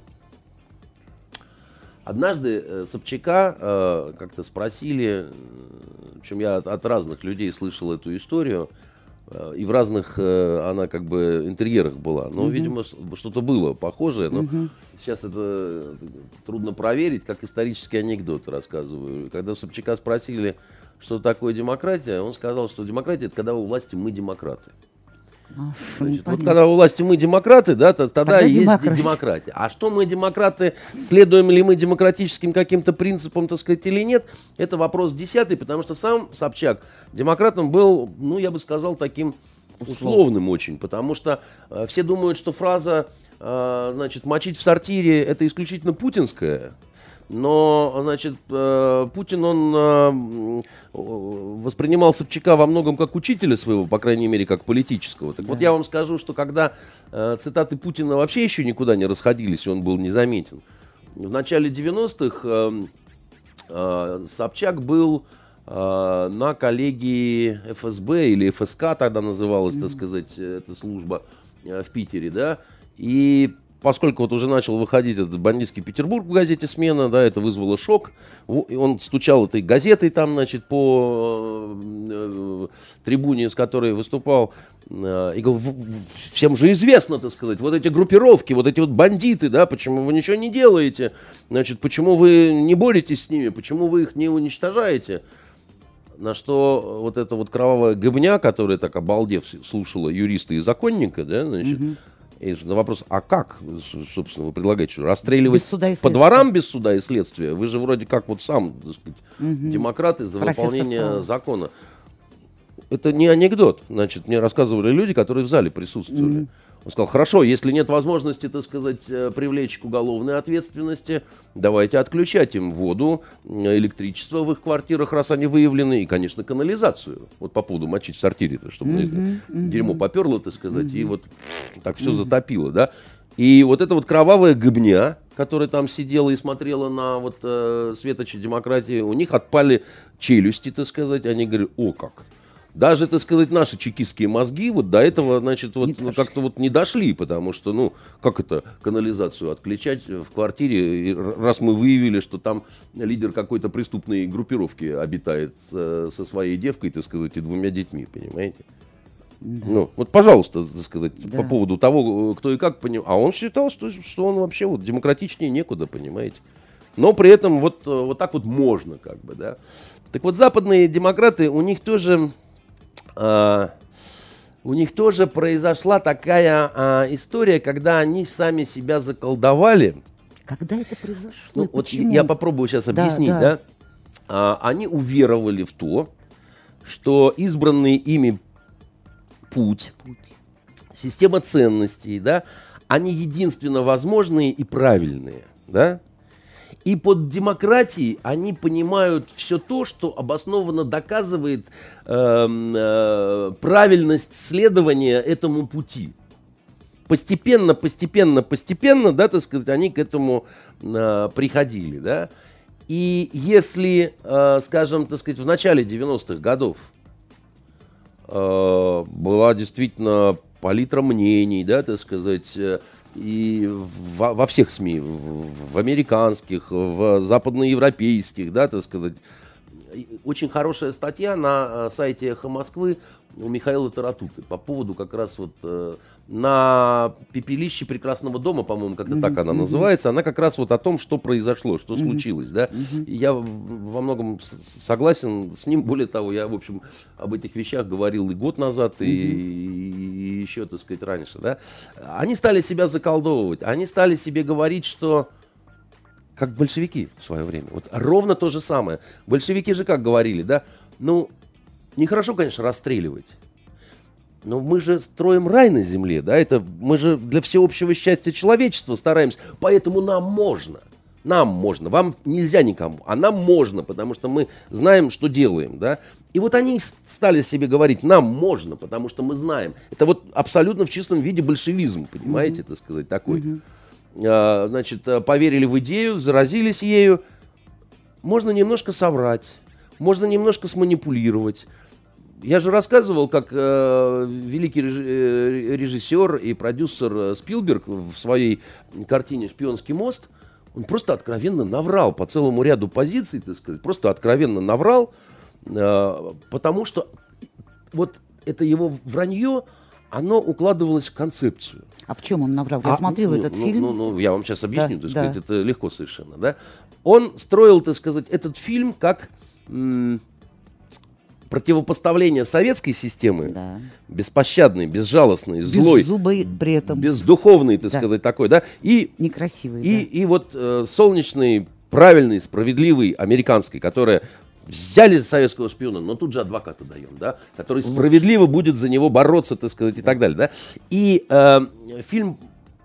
Однажды э, Собчака э, как-то спросили, причем я от, от разных людей слышал эту историю, э, и в разных э, она как бы интерьерах была. Но, uh-huh. видимо, что-то было похожее, но uh-huh. сейчас это трудно проверить, как исторический анекдот рассказываю. Когда Собчака спросили, что такое демократия, он сказал, что демократия — это когда у власти мы демократы. Значит, вот когда у власти мы демократы, да, то, тогда, тогда и есть демократия. демократия. А что мы демократы, следуем ли мы демократическим каким-то принципам, так сказать, или нет, это вопрос десятый, потому что сам Собчак демократом был, ну, я бы сказал, таким условным очень, потому что э, все думают, что фраза, э, значит, мочить в сортире — это исключительно путинская. Но, значит, Путин, он воспринимал Собчака во многом как учителя своего, по крайней мере, как политического. Так да. вот я вам скажу, что когда цитаты Путина вообще еще никуда не расходились, он был незаметен. В начале девяностых Собчак был на коллегии эф эс бэ или эф эс ка, тогда называлась, mm-hmm. так сказать, эта служба в Питере, да, и поскольку вот уже начал выходить этот бандитский Петербург в газете «Смена», да, это вызвало шок. И он стучал этой газетой там, значит, по э, трибуне, с которой выступал. Э, и говорил, всем же известно, так сказать, вот эти группировки, вот эти вот бандиты, да, почему вы ничего не делаете, значит, почему вы не боретесь с ними, почему вы их не уничтожаете. На что вот эта вот кровавая гыбня, которая так обалдев слушала юриста и законника, да, значит, угу. И на вопрос, а как, собственно, вы предлагаете, что расстреливать по дворам без суда и следствия? Вы же вроде как вот сам, так сказать, угу. демократы за Профессор выполнение права. закона. Это не анекдот. Значит, мне рассказывали люди, которые в зале присутствовали. Угу. Он сказал, хорошо, если нет возможности, так сказать, привлечь к уголовной ответственности, давайте отключать им воду, электричество в их квартирах, раз они выявлены, и, конечно, канализацию. Вот по поводу мочить в сортире-то, чтобы mm-hmm, mm-hmm. дерьмо поперло, так сказать, mm-hmm. и вот так все mm-hmm. затопило, да. И вот эта вот кровавая гыбня, которая там сидела и смотрела на вот э, светочи демократии, у них отпали челюсти, так сказать, они говорят, о как. Даже, так сказать, наши чекистские мозги вот до этого, значит, вот ну, как-то вот не дошли, потому что, ну, как это канализацию отключать в квартире, раз мы выявили, что там лидер какой-то преступной группировки обитает э, со своей девкой, так сказать, и двумя детьми, понимаете? Да. Ну, вот, пожалуйста, так сказать, да. по поводу того, кто и как понимает. А он считал, что, что он вообще вот демократичнее некуда, понимаете? Но при этом вот, вот так вот можно, как бы, да. Так вот, западные демократы, у них тоже... Uh, у них тоже произошла такая uh, история, когда они сами себя заколдовали. Когда это произошло? Ну, вот я попробую сейчас объяснить, да? да? Uh, они уверовали в то, что избранный ими путь, путь, система ценностей, да, они единственно возможные и правильные, да? И под демократией они понимают все то, что обоснованно доказывает э, э, правильность следования этому пути. Постепенно, постепенно, постепенно, да, так сказать, они к этому э, приходили, да. И если, э, скажем, так сказать, в начале девяностых годов э, была действительно палитра мнений, да, так сказать, э, и во, во всех СМИ, в, в американских, в западноевропейских, да, так сказать. Очень хорошая статья на сайте «Эхо Москвы» у Михаила Таратуты по поводу как раз вот э, на пепелище Прекрасного дома, по-моему, как-то mm-hmm. так она называется, она как раз вот о том, что произошло, что mm-hmm. случилось, да. Mm-hmm. И я во многом согласен с ним, более того, я, в общем, об этих вещах говорил и год назад, mm-hmm. и, и еще, так сказать, раньше, да. Они стали себя заколдовывать, они стали себе говорить, что как большевики в свое время. Вот ровно то же самое. Большевики же как говорили, да, ну, нехорошо, конечно, расстреливать, но мы же строим рай на земле, да, это мы же для всеобщего счастья человечества стараемся, поэтому нам можно, нам можно, вам нельзя никому, а нам можно, потому что мы знаем, что делаем, да. И вот они стали себе говорить, нам можно, потому что мы знаем. Это вот абсолютно в чистом виде большевизм, понимаете, mm-hmm. так сказать, такой. Mm-hmm. Значит, поверили в идею, заразились ею. Можно немножко соврать, можно немножко сманипулировать. Я же рассказывал, как э, великий режиссер и продюсер Спилберг в своей картине «Шпионский мост», он просто откровенно наврал по целому ряду позиций, так сказать, просто откровенно наврал, э, потому что вот это его вранье, оно укладывалось в концепцию. А в чем он наврал? Я а, смотрел ну, этот ну, фильм. Ну, ну, ну, я вам сейчас объясню, да, так сказать, да. это легко совершенно, да. Он строил, так сказать, этот фильм как м- противопоставление советской системы, да. беспощадной, безжалостной, злой, беззубой при этом, бездуховной, так да. сказать, такой, да, и некрасивый, и, да. и вот э, солнечный, правильный, справедливый американский, которая взяли советского шпиона, но тут же адвоката даем, да, который справедливо будет за него бороться, так сказать, и так далее, да. И э, фильм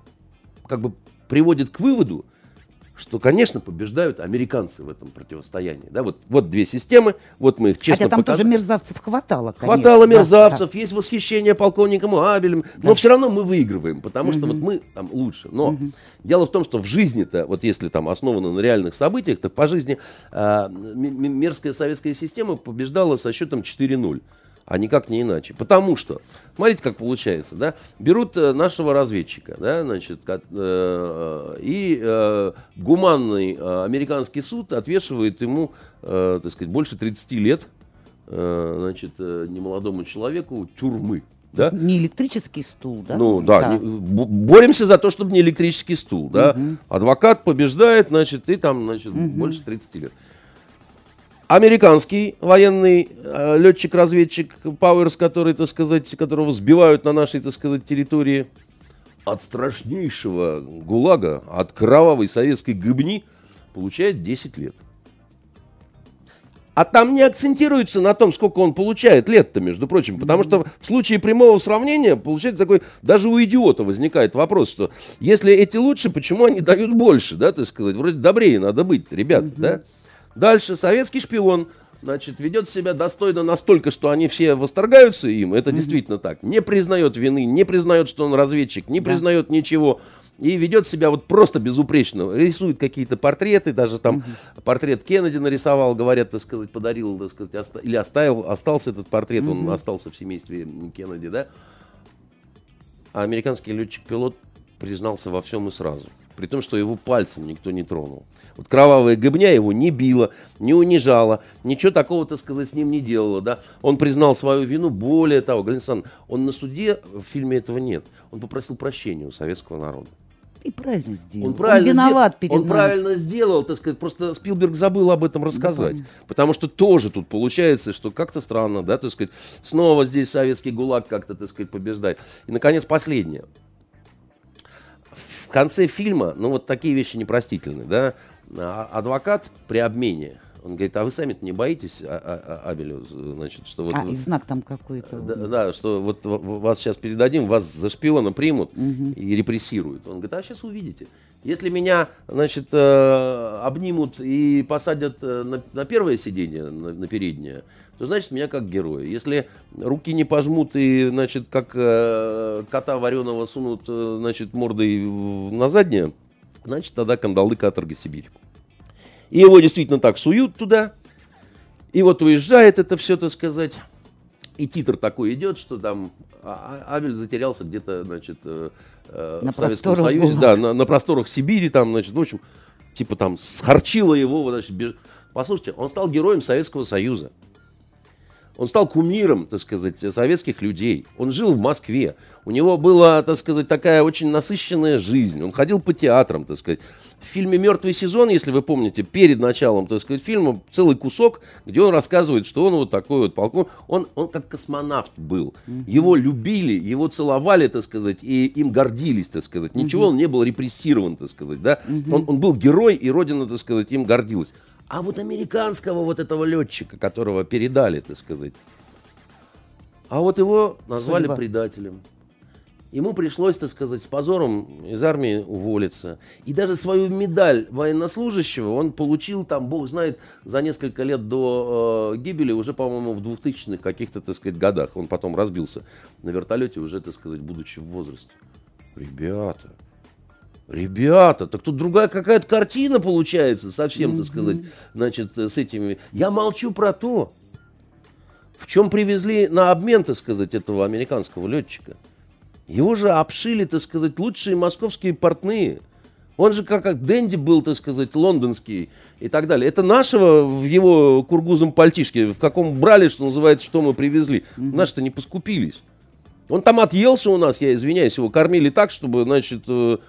как бы приводит к выводу, что, конечно, побеждают американцы в этом противостоянии, да. Вот, вот две системы, вот мы их честно Хотя там показали. тоже мерзавцев хватало, конечно. Хватало мерзавцев, да, есть восхищение полковником Абелем, да. но все равно мы выигрываем, потому что угу. вот мы там лучше. Но угу. дело в том, что в жизни-то, вот если там основано на реальных событиях, то по жизни э, мерзкая советская система побеждала со счетом четыре ноль. А никак не иначе. Потому что, смотрите, как получается, да, берут э, нашего разведчика, да, значит, э, э, и э, гуманный э, американский суд отвешивает ему, э, так сказать, больше тридцати лет, э, значит, э, немолодому человеку тюрьмы. Да? Не электрический стул, да? Ну да, да. Не, боремся за то, чтобы не электрический стул, да. Угу. Адвокат побеждает, значит, и там, значит, угу. больше тридцати лет. Американский военный э, летчик-разведчик Пауэрс, который, так сказать, которого сбивают на нашей, так сказать, территории, от страшнейшего ГУЛАГа, от кровавой советской гыбни, получает десять лет. А там не акцентируется на том, сколько он получает лет-то, между прочим. Потому что в случае прямого сравнения, получается такой, даже у идиота возникает вопрос, что если эти лучше, почему они дают больше, да, так сказать. Вроде добрее надо быть, ребята, mm-hmm. да. Дальше советский шпион, значит, ведет себя достойно настолько, что они все восторгаются им, это mm-hmm. действительно так. Не признает вины, не признает, что он разведчик, не да. признает ничего. И ведет себя вот просто безупречно. Рисует какие-то портреты, даже там uh-huh. портрет Кеннеди нарисовал, говорят, так сказать, подарил, так сказать, оста- или оставил, остался этот портрет, uh-huh. он остался в семействе Кеннеди, да. А американский летчик-пилот признался во всем и сразу. При том, что его пальцем никто не тронул. Вот кровавая гыбня его не била, не унижала, ничего такого, так сказать, с ним не делала, да. Он признал свою вину, более того, Галина Александровна, он на суде, в фильме этого нет, он попросил прощения у советского народа. И правильно сделал. Он, правильно он виноват сдел... перед Он нами. правильно сделал, так сказать, просто Спилберг забыл об этом рассказать. Да, потому что тоже тут получается, что как-то странно, да, так сказать, снова здесь советский ГУЛАГ как-то, так сказать, побеждает. И, наконец, последнее. В конце фильма, ну, вот такие вещи непростительны, да, адвокат при обмене, он говорит, а вы сами-то не боитесь, а, а, Абелю, значит, что вот... А, и знак там какой-то. Да, да, что вот вас сейчас передадим, вас за шпиона примут угу. и репрессируют. Он говорит, а сейчас увидите. Если меня, значит, э, обнимут и посадят на, на первое сиденье, на, на переднее, то, значит, меня как героя. Если руки не пожмут и, значит, как э, кота вареного сунут, э, значит, мордой на заднее, значит, тогда кандалы каторга Сибирь. И его действительно так суют туда. И вот уезжает это все, так сказать. И титр такой идет, что там Абель затерялся где-то, значит, э, в Советском Союзе. Да, на, на просторах Сибири, там, значит, в общем, типа там схорчило его. Значит, беж... Послушайте, он стал героем Советского Союза. Он стал кумиром, так сказать, советских людей. Он жил в Москве. У него была, так сказать, такая очень насыщенная жизнь. Он ходил по театрам, так сказать. В фильме «Мертвый сезон», если вы помните, перед началом, так сказать, фильма, целый кусок, где он рассказывает, что он вот такой вот полковник. Он, он как космонавт был. Mm-hmm. Его любили, его целовали, так сказать, и им гордились, так сказать. Ничего, mm-hmm. он не был репрессирован, так сказать, да. Mm-hmm. Он, он был герой, и Родина, так сказать, им гордилась. А вот американского вот этого летчика, которого передали, так сказать, а вот его назвали Судьба. предателем. Ему пришлось, так сказать, с позором из армии уволиться. И даже свою медаль военнослужащего он получил там, бог знает, за несколько лет до э, гибели, уже, по-моему, в двухтысячных каких-то, так сказать, годах. Он потом разбился на вертолете, уже, так сказать, будучи в возрасте. Ребята... Ребята, так тут другая какая-то картина получается, совсем, mm-hmm. так сказать, значит, с этими. Я молчу про то, в чем привезли на обмен, так сказать, этого американского летчика. Его же обшили, так сказать, лучшие московские портные. Он же как, как Дэнди был, так сказать, лондонский и так далее. Это нашего в его кургузом пальтишке, в каком брали, что называется, что мы привезли. Mm-hmm. Наши-то не поскупились. Он там отъелся у нас, я извиняюсь, его кормили так, чтобы, значит...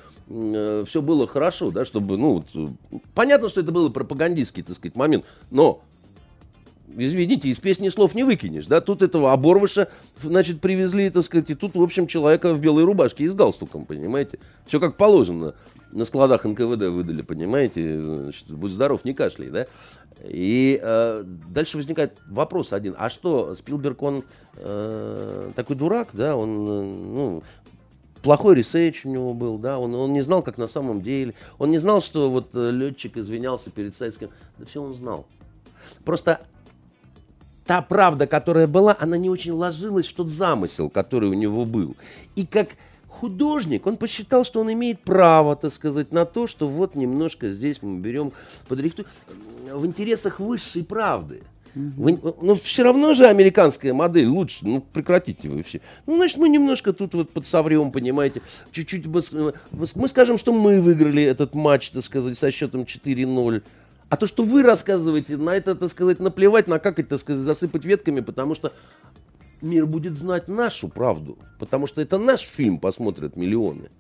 все было хорошо, да, чтобы, ну, вот, понятно, что это был пропагандистский, так сказать, момент, но, извините, из песни слов не выкинешь, да, тут этого оборвыша, значит, привезли, так сказать, и тут, в общем, человека в белой рубашке и с галстуком, понимаете, все как положено, на складах эн ка вэ дэ выдали, понимаете, значит, будь здоров, не кашляй, да, и э, дальше возникает вопрос один, а что, Спилберг, он э, такой дурак, да, он, э, ну, плохой ресерч у него был, да, он, он не знал, как на самом деле. Он не знал, что вот летчик извинялся перед советским. Да все он знал. Просто та правда, которая была, она не очень ложилась в тот замысел, который у него был. И как художник, он посчитал, что он имеет право, так сказать, на то, что вот немножко здесь мы берем, подрихтуем в интересах высшей правды. Вы, ну, все равно же американская модель лучше. Ну, прекратите вы все. Ну, значит, мы немножко тут вот подсоврем, понимаете. Чуть-чуть мы, мы скажем, что мы выиграли этот матч, так сказать, со счетом четыре ноль. А то, что вы рассказываете, на это, так сказать, наплевать, накакать, так сказать, засыпать ветками, потому что мир будет знать нашу правду. Потому что это наш фильм посмотрят миллионы.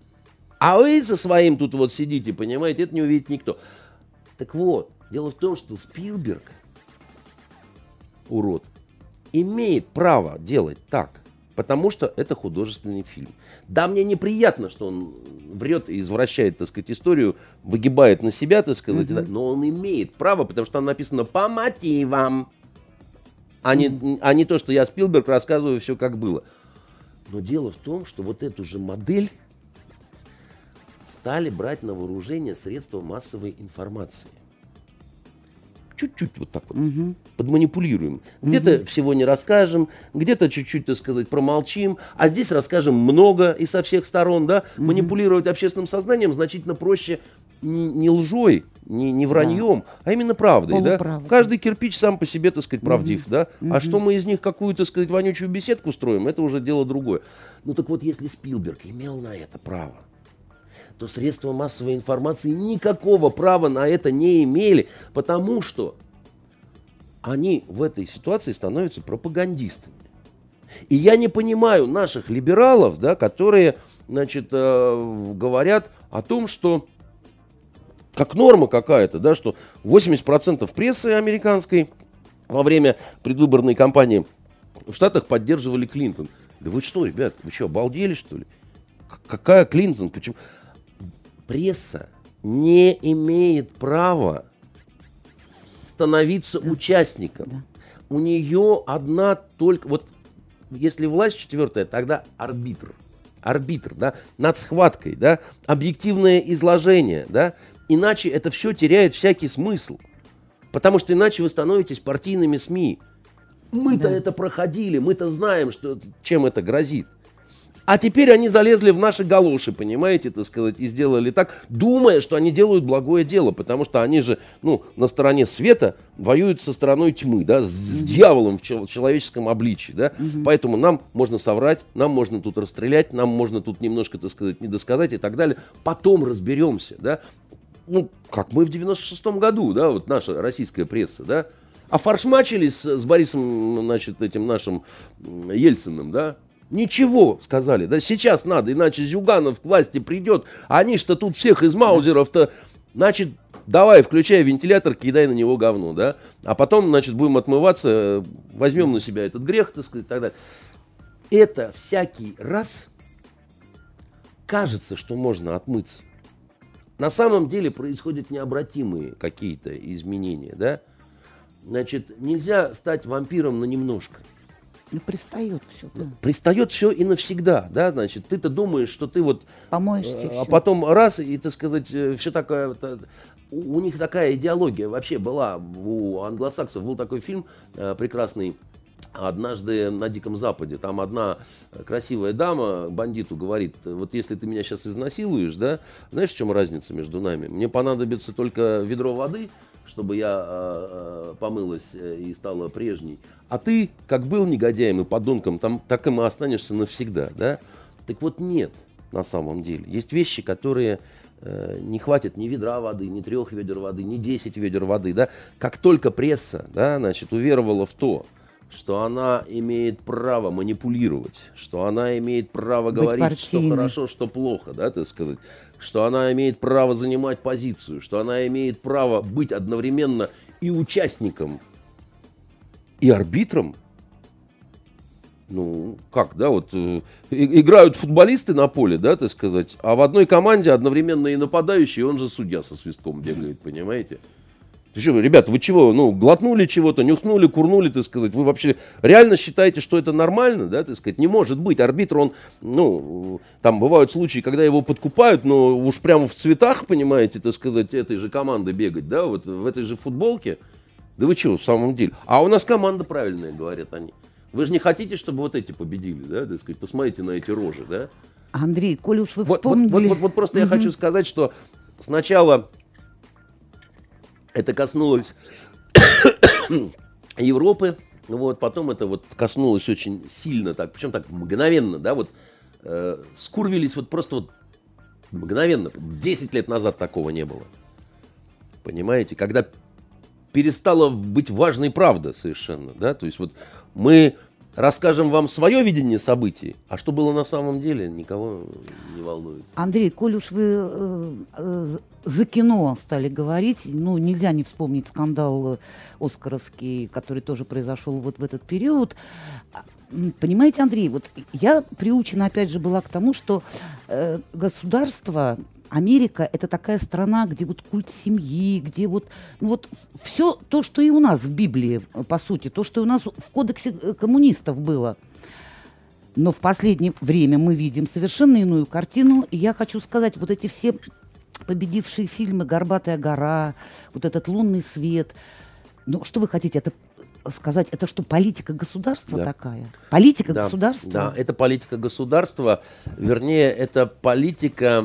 А вы со своим тут вот сидите, понимаете, это не увидит никто. Так вот, дело в том, что Спилберг, урод, имеет право делать так. Потому что это художественный фильм. Да, мне неприятно, что он врет и извращает, так сказать, историю, выгибает на себя, так сказать, mm-hmm. но он имеет право, потому что там написано по мотивам, а не, mm-hmm. а не то, что я, Спилберг, рассказываю все, как было. Но дело в том, что вот эту же модель стали брать на вооружение средства массовой информации. Чуть-чуть вот так вот угу. подманипулируем. Где-то угу. всего не расскажем, где-то чуть-чуть, так сказать, промолчим, а здесь расскажем много и со всех сторон, да. Угу. Манипулировать общественным сознанием значительно проще не, не лжой, не, не враньем, да. а именно правдой, да. Каждый кирпич сам по себе, так сказать, правдив, угу. да. Угу. А что мы из них какую-то, так сказать, вонючую беседку строим, это уже дело другое. Ну так вот, если Спилберг имел на это право, то средства массовой информации никакого права на это не имели, потому что они в этой ситуации становятся пропагандистами. И я не понимаю наших либералов, да, которые, значит, э, говорят о том, что как норма какая-то, да, что восемьдесят процентов прессы американской во время предвыборной кампании в Штатах поддерживали Клинтон. Да вы что, ребят, вы что, обалдели, что ли? Какая Клинтон? Почему? Пресса не имеет права становиться да. участником. Да. У нее одна только... Вот если власть четвертая, тогда арбитр. Арбитр, да, над схваткой, да, объективное изложение, да. Иначе это все теряет всякий смысл. Потому что иначе вы становитесь партийными СМИ. Мы-то да. это проходили, мы-то знаем, что, чем это грозит. А теперь они залезли в наши галоши, понимаете, так сказать, и сделали так, думая, что они делают благое дело, потому что они же, ну, на стороне света воюют со стороной тьмы, да, с, с дьяволом в чел- человеческом обличии, да, mm-hmm. поэтому нам можно соврать, нам можно тут расстрелять, нам можно тут немножко, так сказать, недосказать и так далее, потом разберемся, да, ну, как мы в девяносто шестом году, да, вот наша российская пресса, да, а фаршмачились с, с Борисом, значит, этим нашим Ельциным, да. Ничего, сказали, да, сейчас надо, иначе Зюганов к власти придет, а они что тут всех из маузеров-то, значит, давай, включай вентилятор, кидай на него говно, да, а потом, значит, будем отмываться, возьмем на себя этот грех, так сказать, и так далее. Это всякий раз кажется, что можно отмыться. На самом деле происходят необратимые какие-то изменения, да, значит, нельзя стать вампиром на немножко. Ну, пристает все, да. Пристает все и навсегда, да, значит, ты-то думаешь, что ты вот... Помоешься. А все. Потом раз, и, так сказать, все такое... У них такая идеология вообще была, у англосаксов был такой фильм э, прекрасный, «Однажды на Диком Западе». Там одна красивая дама бандиту говорит, вот если ты меня сейчас изнасилуешь, да, знаешь, в чем разница между нами? Мне понадобится только ведро воды, чтобы я э, помылась и стала прежней. А ты, как был негодяем и подонком, там, так и останешься навсегда, да? Так вот нет, на самом деле. Есть вещи, которые э, не хватит ни ведра воды, ни трех ведер воды, ни десять ведер воды, да? Как только пресса, да, значит, уверовала в то, что она имеет право манипулировать, что она имеет право быть говорить, партийной. Что хорошо, что плохо, да, так сказать, что она имеет право занимать позицию, что она имеет право быть одновременно и участником, и арбитром. Ну, как, да, вот э, играют футболисты на поле, да, так сказать, а в одной команде одновременно и нападающий, и он же судья со свистком бегает, понимаете? Ты что, ребята, вы чего, ну, глотнули чего-то, нюхнули, курнули, так сказать, вы вообще реально считаете, что это нормально, да, так сказать, не может быть, арбитр, он, ну, там бывают случаи, когда его подкупают, но уж прямо в цветах, понимаете, так сказать, этой же команды бегать, да, вот в этой же футболке, да вы чего, в самом деле, а у нас команда правильная, говорят они, вы же не хотите, чтобы вот эти победили, да, так сказать, посмотрите на эти рожи, да. Андрей, коль уж вы вот, вспомнили... Вот, вот, вот, вот просто угу. я хочу сказать, что сначала... Это коснулось Европы, вот, потом это вот коснулось очень сильно, так, причем так мгновенно, да, вот, э, скурвились вот просто вот мгновенно, десять лет назад такого не было, понимаете, когда перестала быть важной правда совершенно, да, то есть вот мы расскажем вам свое видение событий, а что было на самом деле, никого не волнует. Андрей, коль уж вы э, э, за кино стали говорить, ну, нельзя не вспомнить скандал оскаровский, который тоже произошел вот в этот период. Понимаете, Андрей, вот я приучена, опять же, была к тому, что э, государство, Америка – это такая страна, где вот культ семьи, где вот, ну вот все то, что и у нас в Библии, по сути, то, что и у нас в кодексе коммунистов было. Но в последнее время мы видим совершенно иную картину, и я хочу сказать, вот эти все победившие фильмы «Горбатая гора», вот этот «Лунный свет», ну что вы хотите, это сказать, это что, политика государства да. такая? Политика да, государства? Да, это политика государства, вернее, это политика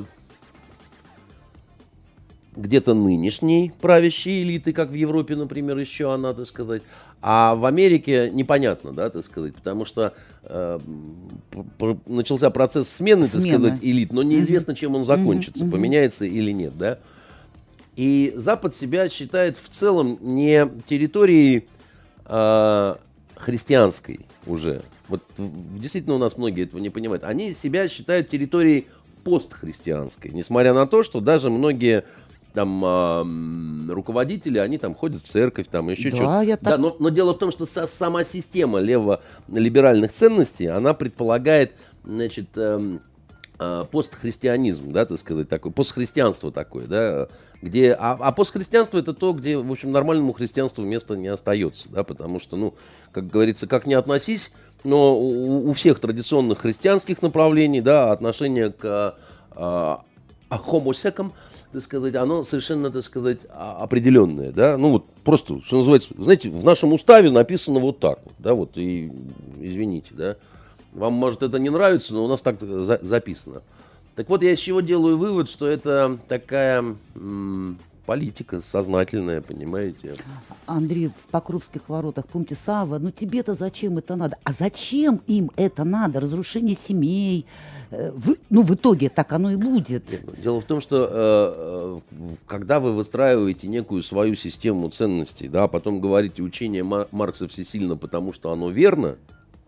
где-то нынешней правящей элиты, как в Европе, например, еще она, так сказать, а в Америке непонятно, да, так сказать, потому что э, начался процесс смены, Смена. так сказать, элит, но неизвестно, mm-hmm. чем он закончится, mm-hmm. поменяется или нет, да. И Запад себя считает в целом не территорией э, христианской уже. Вот действительно у нас многие этого не понимают. Они себя считают территорией постхристианской, несмотря на то, что даже многие там э, руководители, они там ходят в церковь, там еще да, что-то. Так... Да, но, но дело в том, что со, сама система лево-либеральных ценностей, она предполагает, значит, э, э, постхристианизм, да, так сказать, такой, постхристианство такое, да, где, а, а постхристианство это то, где, в общем, нормальному христианству места не остается, да, потому что, ну, как говорится, как ни относись, но у, у всех традиционных христианских направлений, да, отношение к э, хомосекам, так сказать, оно совершенно, так сказать, определенное, да, ну вот просто, что называется, знаете, в нашем уставе написано вот так вот, да, вот, и извините, да, вам, может, это не нравится, но у нас так за- записано. Так вот, я из чего делаю вывод, что это такая м- политика сознательная, понимаете. Андрей, в Покровских воротах, помните, Савва, ну тебе-то зачем это надо? А зачем им это надо? Разрушение семей. В, ну, в итоге так оно и будет. Дело в том, что э, когда вы выстраиваете некую свою систему ценностей, да, а потом говорите, учение Маркса всесильно, потому что оно верно,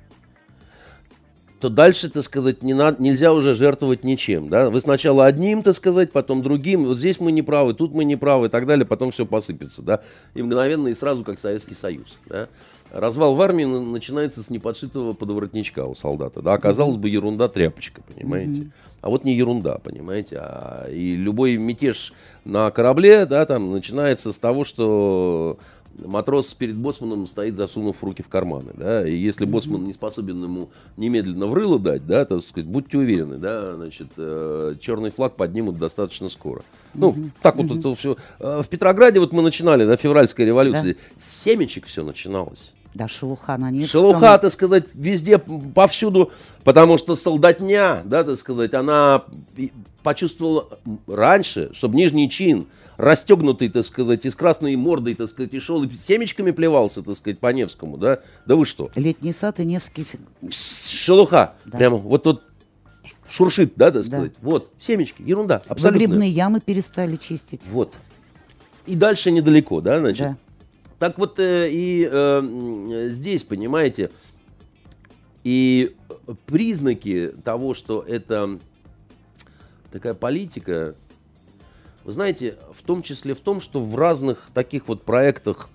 то дальше, так сказать, не надо, нельзя уже жертвовать ничем. Да? Вы сначала одним, так сказать, потом другим. Вот здесь мы не правы, тут мы не правы и так далее. Потом все посыпется. Да? И мгновенно, и сразу, как Советский Союз. Да? Развал в армии начинается с неподшитого подворотничка у солдата. Да? Казалось бы, ерунда, тряпочка, понимаете? Mm-hmm. А вот не ерунда, понимаете? А, и любой мятеж на корабле, да, там, начинается с того, что матрос перед боцманом стоит, засунув руки в карманы, да, и если боцман не способен ему немедленно в рыло дать, да, то, так сказать, будьте уверены, да, значит, э, черный флаг поднимут достаточно скоро. Ну, mm-hmm. так вот mm-hmm. это все. В Петрограде вот мы начинали, да, февральская революция, да. С семечек все начиналось. Да, шелуха на Невском. Шелуха, так сказать, везде, повсюду, потому что солдатня, да, так сказать, она почувствовала раньше, чтобы нижний чин, расстегнутый, так сказать, и с красной мордой, так сказать, и шел и семечками плевался, так сказать, по Невскому, да? Да вы что? Летний сад и Невский. Шелуха, да. Прямо вот вот шуршит, да, так сказать. Да. Вот, семечки, ерунда, абсолютно. Выгребные ямы перестали чистить. Вот. И дальше недалеко, да, значит. Да. Так вот э, и э, здесь, понимаете, и признаки того, что это такая политика, вы знаете, в том числе в том, что в разных таких вот проектах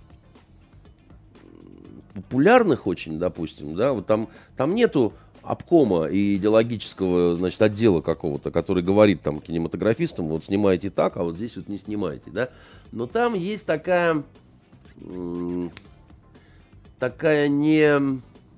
популярных очень, допустим, да, вот там, там нету обкома и идеологического, значит, отдела какого-то, который говорит там кинематографистам, вот снимайте так, а вот здесь вот не снимайте, да, но там есть такая... такая не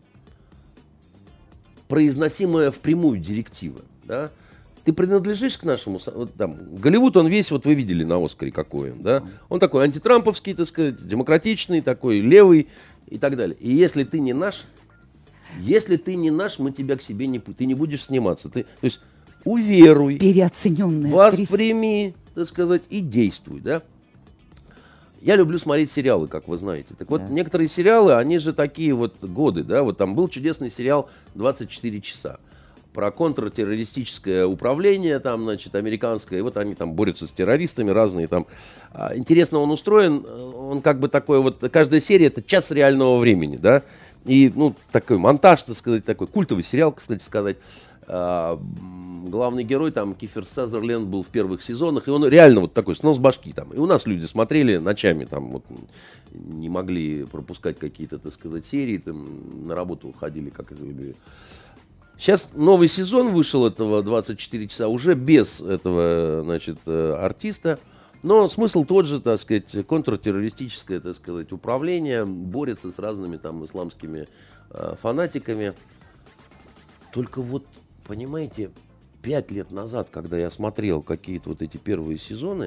произносимая впрямую директива, да? Ты принадлежишь к нашему... Вот, там, Голливуд, он весь, вот вы видели на Оскаре какой он, да? Он такой антитрамповский, так сказать, демократичный, такой левый и так далее. И если ты не наш, если ты не наш, мы тебя к себе не... Ты не будешь сниматься. Ты, то есть уверуй, переоцененная восприми, так сказать, и действуй, да? Я люблю смотреть сериалы, как вы знаете. Так вот, да. Некоторые сериалы, они же такие вот годы, да, вот там был чудесный сериал «двадцать четыре часа» про контртеррористическое управление, там, значит, американское, и вот они там борются с террористами разные там. Интересно он устроен, он как бы такой вот, каждая серия это час реального времени, да, И, ну, такой монтаж, так сказать, такой культовый сериал, кстати сказать. А, главный герой, там, Кифер Сазерленд был в первых сезонах, и он реально вот такой, снос башки там. И у нас люди смотрели ночами, там, вот, не могли пропускать какие-то, так сказать, серии, там, на работу уходили, как это любили. Сейчас новый сезон вышел этого двадцать четыре часа, уже без этого, значит, артиста. Но смысл тот же, так сказать, контртеррористическое, так сказать, управление, борется с разными там исламскими э, фанатиками. Только вот, понимаете, пять лет назад, когда я смотрел какие-то вот эти первые сезоны,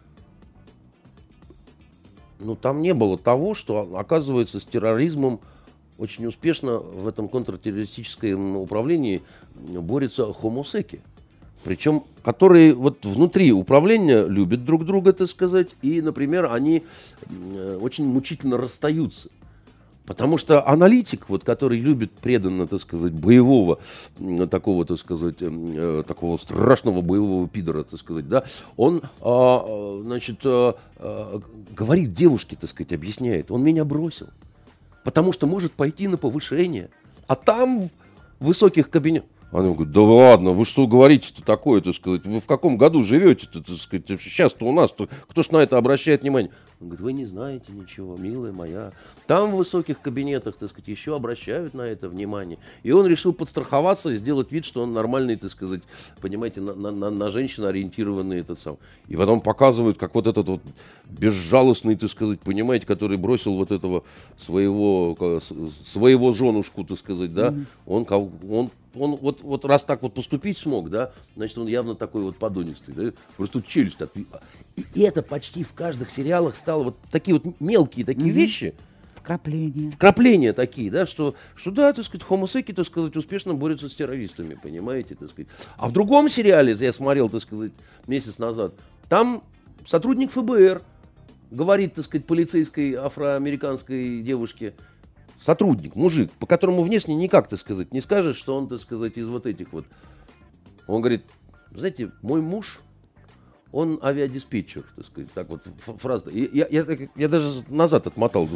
ну, там не было того, что, оказывается, с терроризмом очень успешно в этом контртеррористическом управлении борются хомосеки. Причем, которые вот внутри управления любят друг друга, так сказать, и, например, они очень мучительно расстаются. Потому что аналитик, вот, который любит преданно, так сказать, боевого, такого, так сказать, такого страшного боевого пидора, так сказать, да, он, а, значит, а, а, говорит девушке, так сказать, объясняет, он меня бросил, потому что может пойти на повышение, а там в высоких кабинетах. Она говорит, да ладно, вы что говорите-то такое, так сказать, вы в каком году живете-то, так сказать, сейчас-то у нас-то, кто ж на это обращает внимание? Он говорит, вы не знаете ничего, милая моя, там в высоких кабинетах, так сказать, еще обращают на это внимание. И он решил подстраховаться и сделать вид, что он нормальный, так сказать, понимаете, на, на, на женщин ориентированный этот сам. И потом показывают, как вот этот вот безжалостный, так сказать, понимаете, который бросил вот этого своего, своего женушку, так сказать, да, mm-hmm. он, он Он вот, вот раз так вот поступить смог, да, значит, он явно такой вот подонистый, да, просто тут челюсть отви... И, и это почти в каждых сериалах стало вот такие вот мелкие такие mm-hmm. вещи. Вкрапления. Вкрапления такие, да, что, что да, так сказать, хомосеки, так сказать, успешно борются с террористами, понимаете, так сказать. А в другом сериале, я смотрел, так сказать, месяц назад, там сотрудник эф бэ эр говорит, так сказать, полицейской афроамериканской девушке, сотрудник, мужик, по которому внешне никак, так сказать, не скажешь, что он, так сказать, из вот этих вот. Он говорит, знаете, мой муж, он авиадиспетчер, так сказать, так вот фраза. Я, я, я даже назад отмотал.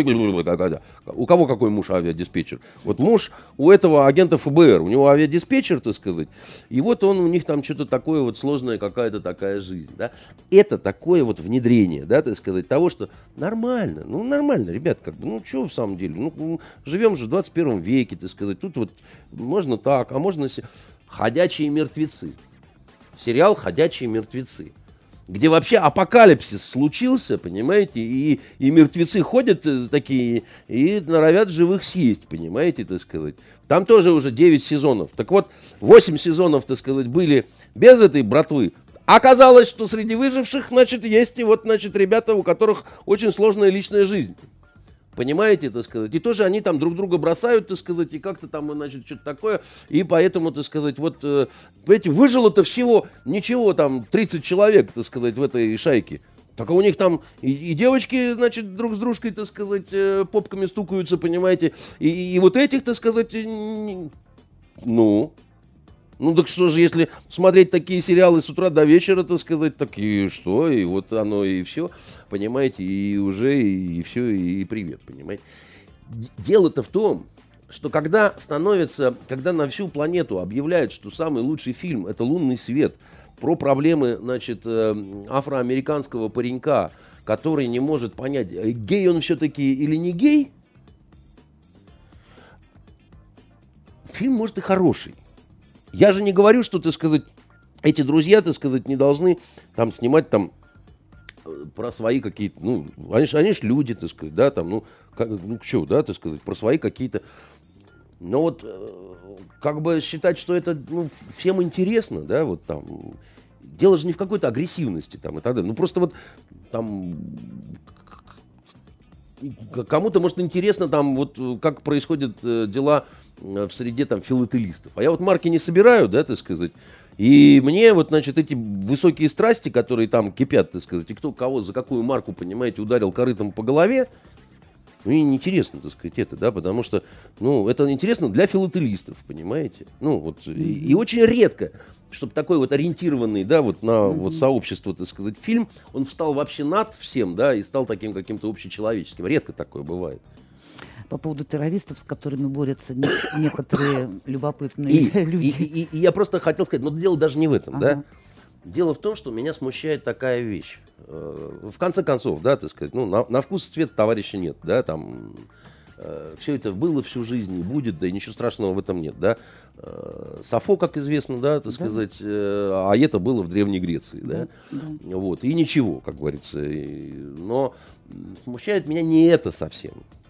У кого какой муж авиадиспетчер? Вот муж у этого агента эф бэ эр, у него авиадиспетчер, так сказать, и вот он, у них там что-то такое вот сложная какая-то такая жизнь, да. Это такое вот внедрение, да, так сказать, того, что нормально, ну нормально, ребят, как бы, ну что в самом деле, ну живем же в двадцать первом веке, так сказать, тут вот можно так, а можно... Ходячие мертвецы. Сериал «Ходячие мертвецы», где вообще апокалипсис случился, понимаете, и, и мертвецы ходят такие и норовят живых съесть, понимаете, так сказать. Там тоже уже девять сезонов. Так вот, восемь сезонов, так сказать, были без этой братвы. Оказалось, что среди выживших, значит, есть и вот, значит, ребята, у которых очень сложная личная жизнь. Понимаете, так сказать, и тоже они там друг друга бросают, так сказать, и как-то там, значит, что-то такое, и поэтому, так сказать, вот, понимаете, выжило-то всего, ничего, там, тридцать человек, так сказать, в этой шайке. Так у них там и, и девочки, значит, друг с дружкой, так сказать, попками стукаются, понимаете, и, и вот этих, так сказать, ну... Ну так что же, если смотреть такие сериалы с утра до вечера, так сказать, так и что, и вот оно и все, понимаете, и уже и, и все, и, и привет, понимаете. Дело-то в том, что когда становится, когда на всю планету объявляют, что самый лучший фильм — это «Лунный свет», про проблемы, значит, афроамериканского паренька, который не может понять, гей он все-таки или не гей, фильм, может, и хороший. Я же не говорю, что, так сказать, эти друзья, так сказать, не должны там снимать там про свои какие-то, ну, они же, они ж люди, так сказать, да, там, ну, как, ну, что, да, так сказать, про свои какие-то, но вот, как бы считать, что это, ну, всем интересно, да, вот там, дело же не в какой-то агрессивности там и так далее, ну, просто вот там... Кому-то, может, интересно, там, вот, как происходят э, дела в среде там филателистов. А я вот марки не собираю, да, так сказать. И мне вот, значит, эти высокие страсти, которые там кипят, так сказать, и кто кого за какую марку, понимаете, ударил корытом по голове, мне неинтересно, так сказать, это, да, потому что, ну, это интересно для филателистов, понимаете. Ну, вот, и, и очень редко, чтобы такой вот ориентированный, да, вот на mm-hmm. вот сообщество, так сказать, фильм, он встал вообще над всем, да, и стал таким каким-то общечеловеческим. Редко такое бывает. по поводу террористов, с которыми борются не, некоторые любопытные и, люди. И, и, и я просто хотел сказать, но дело даже не в этом, Ага. да? Дело в том, что меня смущает такая вещь. В конце концов, да, так сказать, ну, на, на вкус и цвет товарища нет, да, там... Все это было всю жизнь и будет, да и ничего страшного в этом нет, да. Сафо, как известно, да, так да. сказать, а это было в Древней Греции, да. Да, да. Вот, и ничего, как говорится. Но смущает меня не это совсем.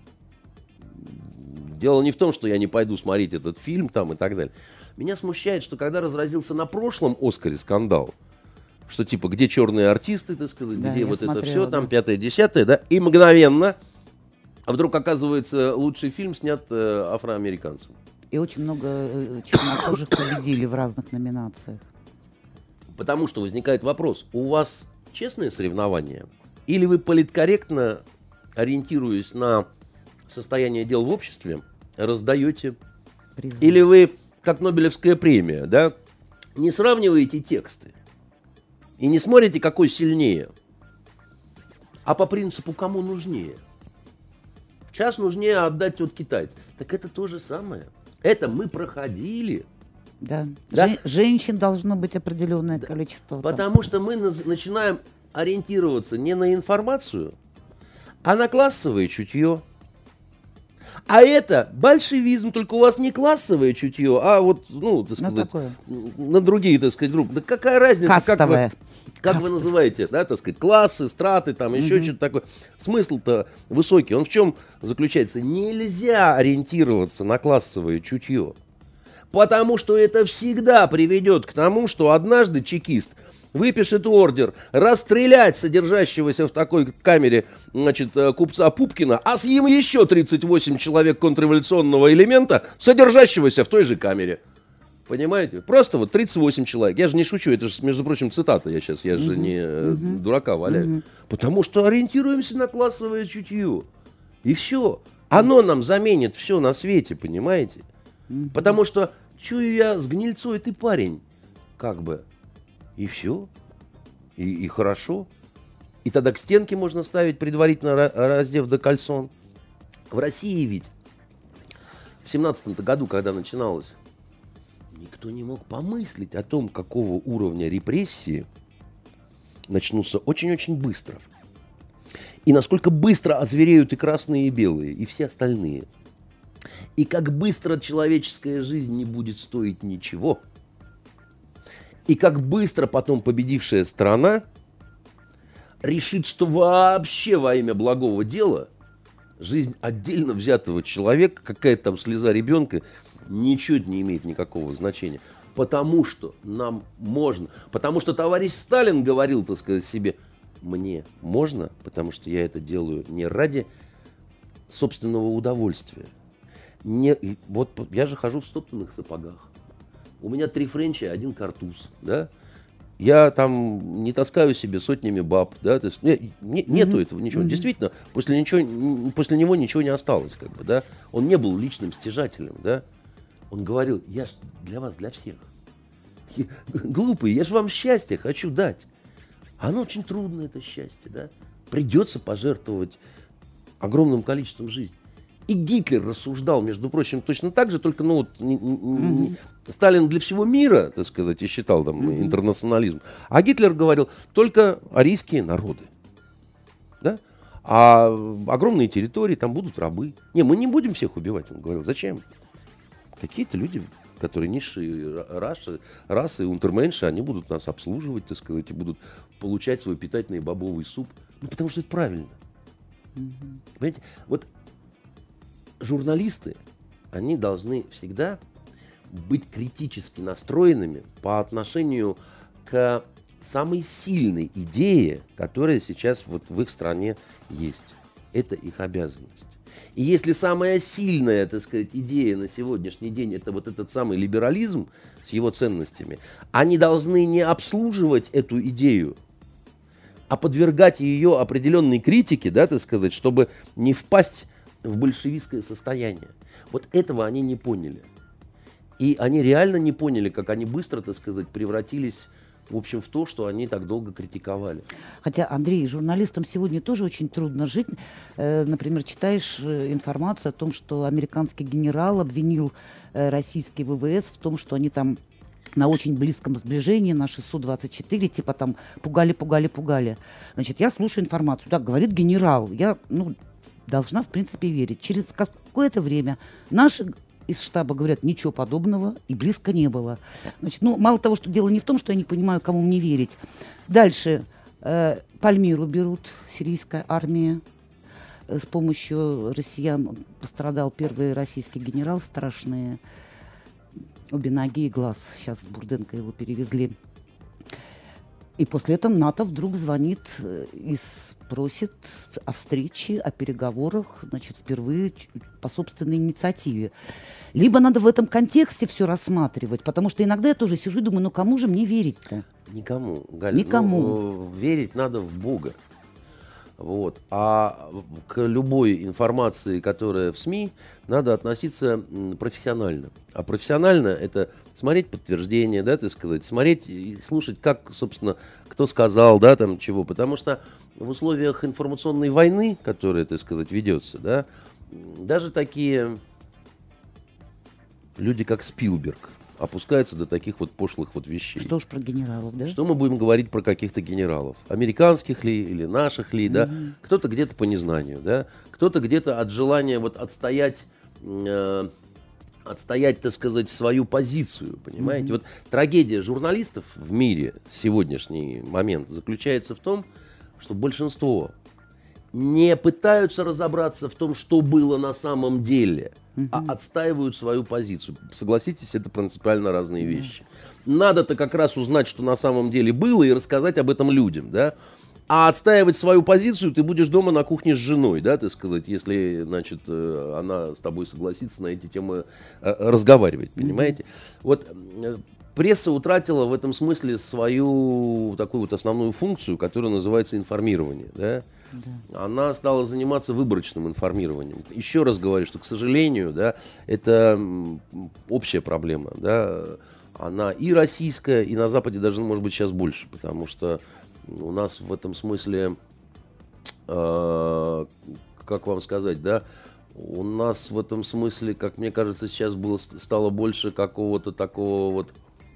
Дело не в том, что я не пойду смотреть этот фильм там и так далее. Меня смущает, что когда разразился на прошлом Оскаре скандал, что типа, где черные артисты, так сказать, да, где вот смотрела, это все, да. там пятое-десятое, да, и мгновенно... А вдруг, оказывается, лучший фильм снят э, афроамериканцем. И очень много э, чернокожих победили в разных номинациях. Потому что возникает вопрос, у вас честные соревнования? Или вы политкорректно, ориентируясь на состояние дел в обществе, раздаете? Признаю. Или вы, как Нобелевская премия, да, не сравниваете тексты и не смотрите, какой сильнее, а по принципу, кому нужнее? Сейчас нужнее отдать от китайцев. Так это то же самое. Это мы проходили. Да. да? Жен- женщин должно быть определенное да. количество. Потому там. что мы на- начинаем ориентироваться не на информацию, а на классовое чутье. А это большевизм, только у вас не классовое чутье, а вот, ну, так сказать, ну, на другие, так сказать, группы. Да какая разница, Кастовая. как вы, как вы называете, да, так сказать, классы, страты, там, угу. еще что-то такое. Смысл-то высокий. Он в чем заключается? Нельзя ориентироваться на классовое чутье, потому что это всегда приведет к тому, что однажды чекист выпишет ордер расстрелять содержащегося в такой камере, значит, купца Пупкина, а с ним еще тридцать восемь человек контрреволюционного элемента, содержащегося в той же камере. Понимаете? Просто вот тридцать восемь человек. Я же не шучу, это же, между прочим, цитата я сейчас, я же uh-huh. не uh-huh. дурака валяю. Uh-huh. Потому что ориентируемся на классовое чутье. И все. Оно нам заменит все на свете, понимаете? Uh-huh. Потому что чую я с гнильцой ты парень, как бы. И все. И, и хорошо. И тогда к стенке можно ставить, предварительно раздев до кальсон. В России ведь в семнадцатом году, когда начиналось, никто не мог помыслить о том, какого уровня репрессии начнутся очень-очень быстро. И насколько быстро озвереют и красные, и белые, и все остальные. И как быстро человеческая жизнь не будет стоить ничего. И как быстро потом победившая страна решит, что вообще во имя благого дела жизнь отдельно взятого человека, какая-то там слеза ребенка, ничего не имеет никакого значения. Потому что нам можно. Потому что товарищ Сталин говорил, так сказать, себе, мне можно, потому что я это делаю не ради собственного удовольствия. Не, вот я же хожу в стоптанных сапогах. У меня три френча и один картуз, да? Я там не таскаю себе сотнями баб, да? То есть, не, не, нету mm-hmm. этого ничего. Mm-hmm. Действительно, после, ничего, после него ничего не осталось, как бы, да? Он не был личным стяжателем, да? Он говорил, я ж для вас, для всех. Я, глупые, я же вам счастье хочу дать. Оно очень трудно, это счастье, да? Придется пожертвовать огромным количеством жизней. И Гитлер рассуждал, между прочим, точно так же, только, ну, вот, не, не, не, mm-hmm. Сталин для всего мира, так сказать, и считал там mm-hmm. интернационализм. А Гитлер говорил, только арийские народы. Да? А огромные территории, там будут рабы. Не, мы не будем всех убивать, он говорил. Зачем? Какие-то люди, которые низшие расы, расы, унтерменши, они будут нас обслуживать, так сказать, и будут получать свой питательный бобовый суп. Ну, потому что это правильно. Mm-hmm. Понимаете? Вот журналисты, они должны всегда быть критически настроенными по отношению к самой сильной идее, которая сейчас вот в их стране есть. Это их обязанность. И если самая сильная, так сказать, идея на сегодняшний день это вот этот самый либерализм с его ценностями, они должны не обслуживать эту идею, а подвергать ее определенной критике, да, так сказать, чтобы не впасть в большевистское состояние. Вот этого они не поняли. И они реально не поняли, как они быстро, так сказать, превратились в общем, в то, что они так долго критиковали. Хотя, Андрей, журналистам сегодня тоже очень трудно жить. Э, например, читаешь э, информацию о том, что американский генерал обвинил э, российский ВВС в том, что они там на очень близком сближении, наши Су двадцать четыре, типа там пугали, пугали, пугали. Значит, я слушаю информацию, так говорит генерал. Я, ну, должна, в принципе, верить. Через какое-то время наши из штаба говорят, ничего подобного и близко не было. Значит, ну, мало того, что дело не в том, что я не понимаю, кому мне верить. Дальше. Э, Пальмиру берут, сирийская армия. Э, с помощью россиян пострадал первый российский генерал, страшные обе ноги и глаз. Сейчас в Бурденко его перевезли. И после этого НАТО вдруг звонит и просит о встрече, о переговорах, значит, впервые по собственной инициативе. Либо надо в этом контексте все рассматривать, потому что иногда я тоже сижу и думаю, ну кому же мне верить-то? Никому, Галя. Никому. Ну, верить надо в Бога. Вот. А к любой информации, которая в СМИ, надо относиться профессионально. А профессионально — это смотреть подтверждения, да, так сказать, смотреть и слушать, как, собственно, кто сказал, да, там чего. Потому что в условиях информационной войны, которая, так сказать, ведется, да, даже такие люди, как Спилберг, опускаются до таких вот пошлых вот вещей. Что уж про генералов, да? Что мы будем говорить про каких-то генералов? Американских ли или наших ли, да? Mm-hmm. Кто-то где-то по незнанию, да? Кто-то где-то от желания вот отстоять, э, отстоять, так сказать, свою позицию, понимаете? Mm-hmm. Вот трагедия журналистов в мире в сегодняшний момент заключается в том, что большинство не пытаются разобраться в том, что было на самом деле, uh-huh. а отстаивают свою позицию. Согласитесь, это принципиально разные uh-huh. вещи. Надо-то как раз узнать, что на самом деле было, и рассказать об этом людям, да? А отстаивать свою позицию ты будешь дома на кухне с женой, да, так сказать, если, значит, она с тобой согласится на эти темы разговаривать, понимаете? Uh-huh. Вот пресса утратила в этом смысле свою такую вот основную функцию, которая называется информирование, да? Да. Она стала заниматься выборочным информированием. Еще раз говорю, что, к сожалению, да, это общая проблема. Да, она и российская, и на Западе даже, может быть, сейчас больше, потому что у нас в этом смысле, э, как вам сказать, да, у нас в этом смысле, как мне кажется, сейчас было, стало больше какого-то такого вот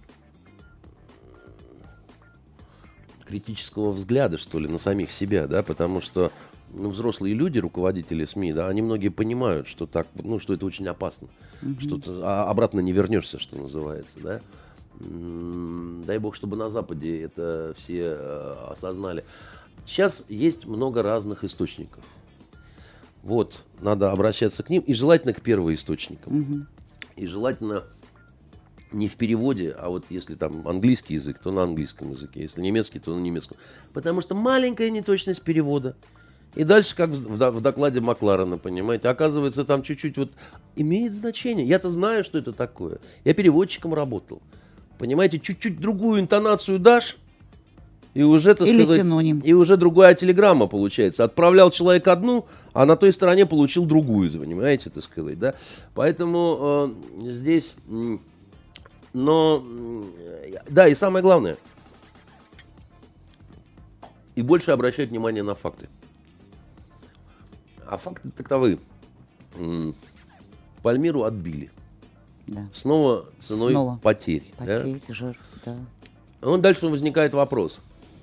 критического взгляда, что ли, на самих себя, да, потому что, ну, взрослые люди, руководители СМИ, да, они многие понимают, что так, ну, что это очень опасно, mm-hmm. что ты, а обратно не вернешься, что называется, да. М-м, дай бог, чтобы на Западе это все э, осознали. Сейчас есть много разных источников. Вот, надо обращаться к ним, и желательно к первоисточникам. Mm-hmm. И желательно не в переводе, а вот если там английский язык, то на английском языке. Если немецкий, то на немецком. Потому что маленькая неточность перевода. И дальше, как в, в, в докладе Макларена, понимаете, оказывается, там чуть-чуть вот имеет значение. Я-то знаю, что это такое. Я переводчиком работал. Понимаете, чуть-чуть другую интонацию дашь, и уже, так Или сказать, синоним. И уже другая телеграмма получается. Отправлял человек одну, а на той стороне получил другую, понимаете, так сказать, да. Поэтому э, здесь... Но, да, и самое главное, и больше обращать внимание на факты. А факты таковы. Пальмиру отбили. Да. Снова ценой Снова. потерь. Потерь, Да? жертв, да. Он дальше возникает вопрос.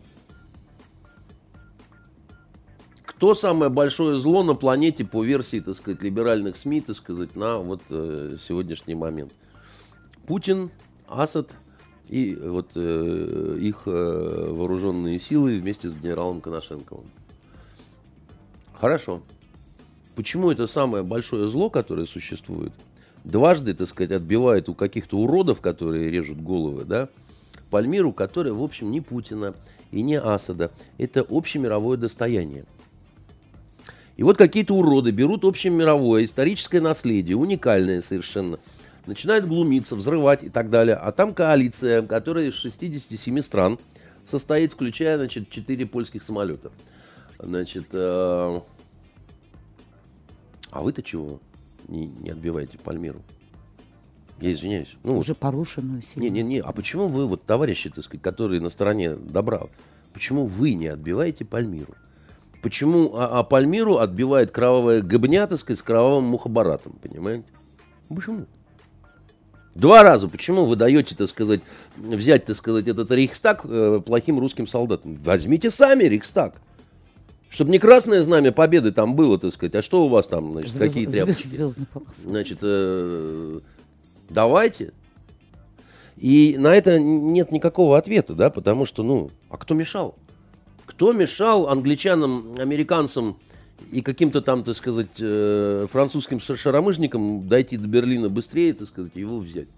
Кто самое большое зло на планете по версии, так сказать, либеральных СМИ, так сказать, на вот э, сегодняшний момент? Путин, Асад и вот э, их э, вооруженные силы вместе с генералом Коношенковым. Хорошо. Почему это самое большое зло, которое существует, дважды, так сказать, отбивает у каких-то уродов, которые режут головы, да, Пальмиру, которая, в общем, не Путина и не Асада. Это общемировое достояние. И вот какие-то уроды берут общемировое историческое наследие, уникальное совершенно, начинают глумиться, взрывать и так далее. А там коалиция, которая из шестидесяти семи стран состоит, включая, значит, четыре польских самолета. Значит, э, а вы-то чего не, не отбиваете Пальмиру? Я извиняюсь. Ну, Уже порушенную сильно. Не-не-не, а почему вы, вот товарищи, так сказать, которые на стороне добра, почему вы не отбиваете Пальмиру? Почему а, а Пальмиру отбивает кровавая гобня, так сказать, с кровавым мухобаратом, понимаете? Почему? Два раза. Почему вы даете, так сказать, взять, так сказать, этот Рейхстаг э, плохим русским солдатам? Возьмите сами Рейхстаг. Чтобы не красное знамя победы там было, так сказать, а что у вас там, значит, Звезд, какие тряпочки? Звездный полос. Значит, э, давайте. И на это нет никакого ответа, да, потому что, ну, а кто мешал? Кто мешал англичанам, американцам и каким-то там, так сказать, э, французским шаромыжникам дойти до Берлина быстрее, так сказать, его взять?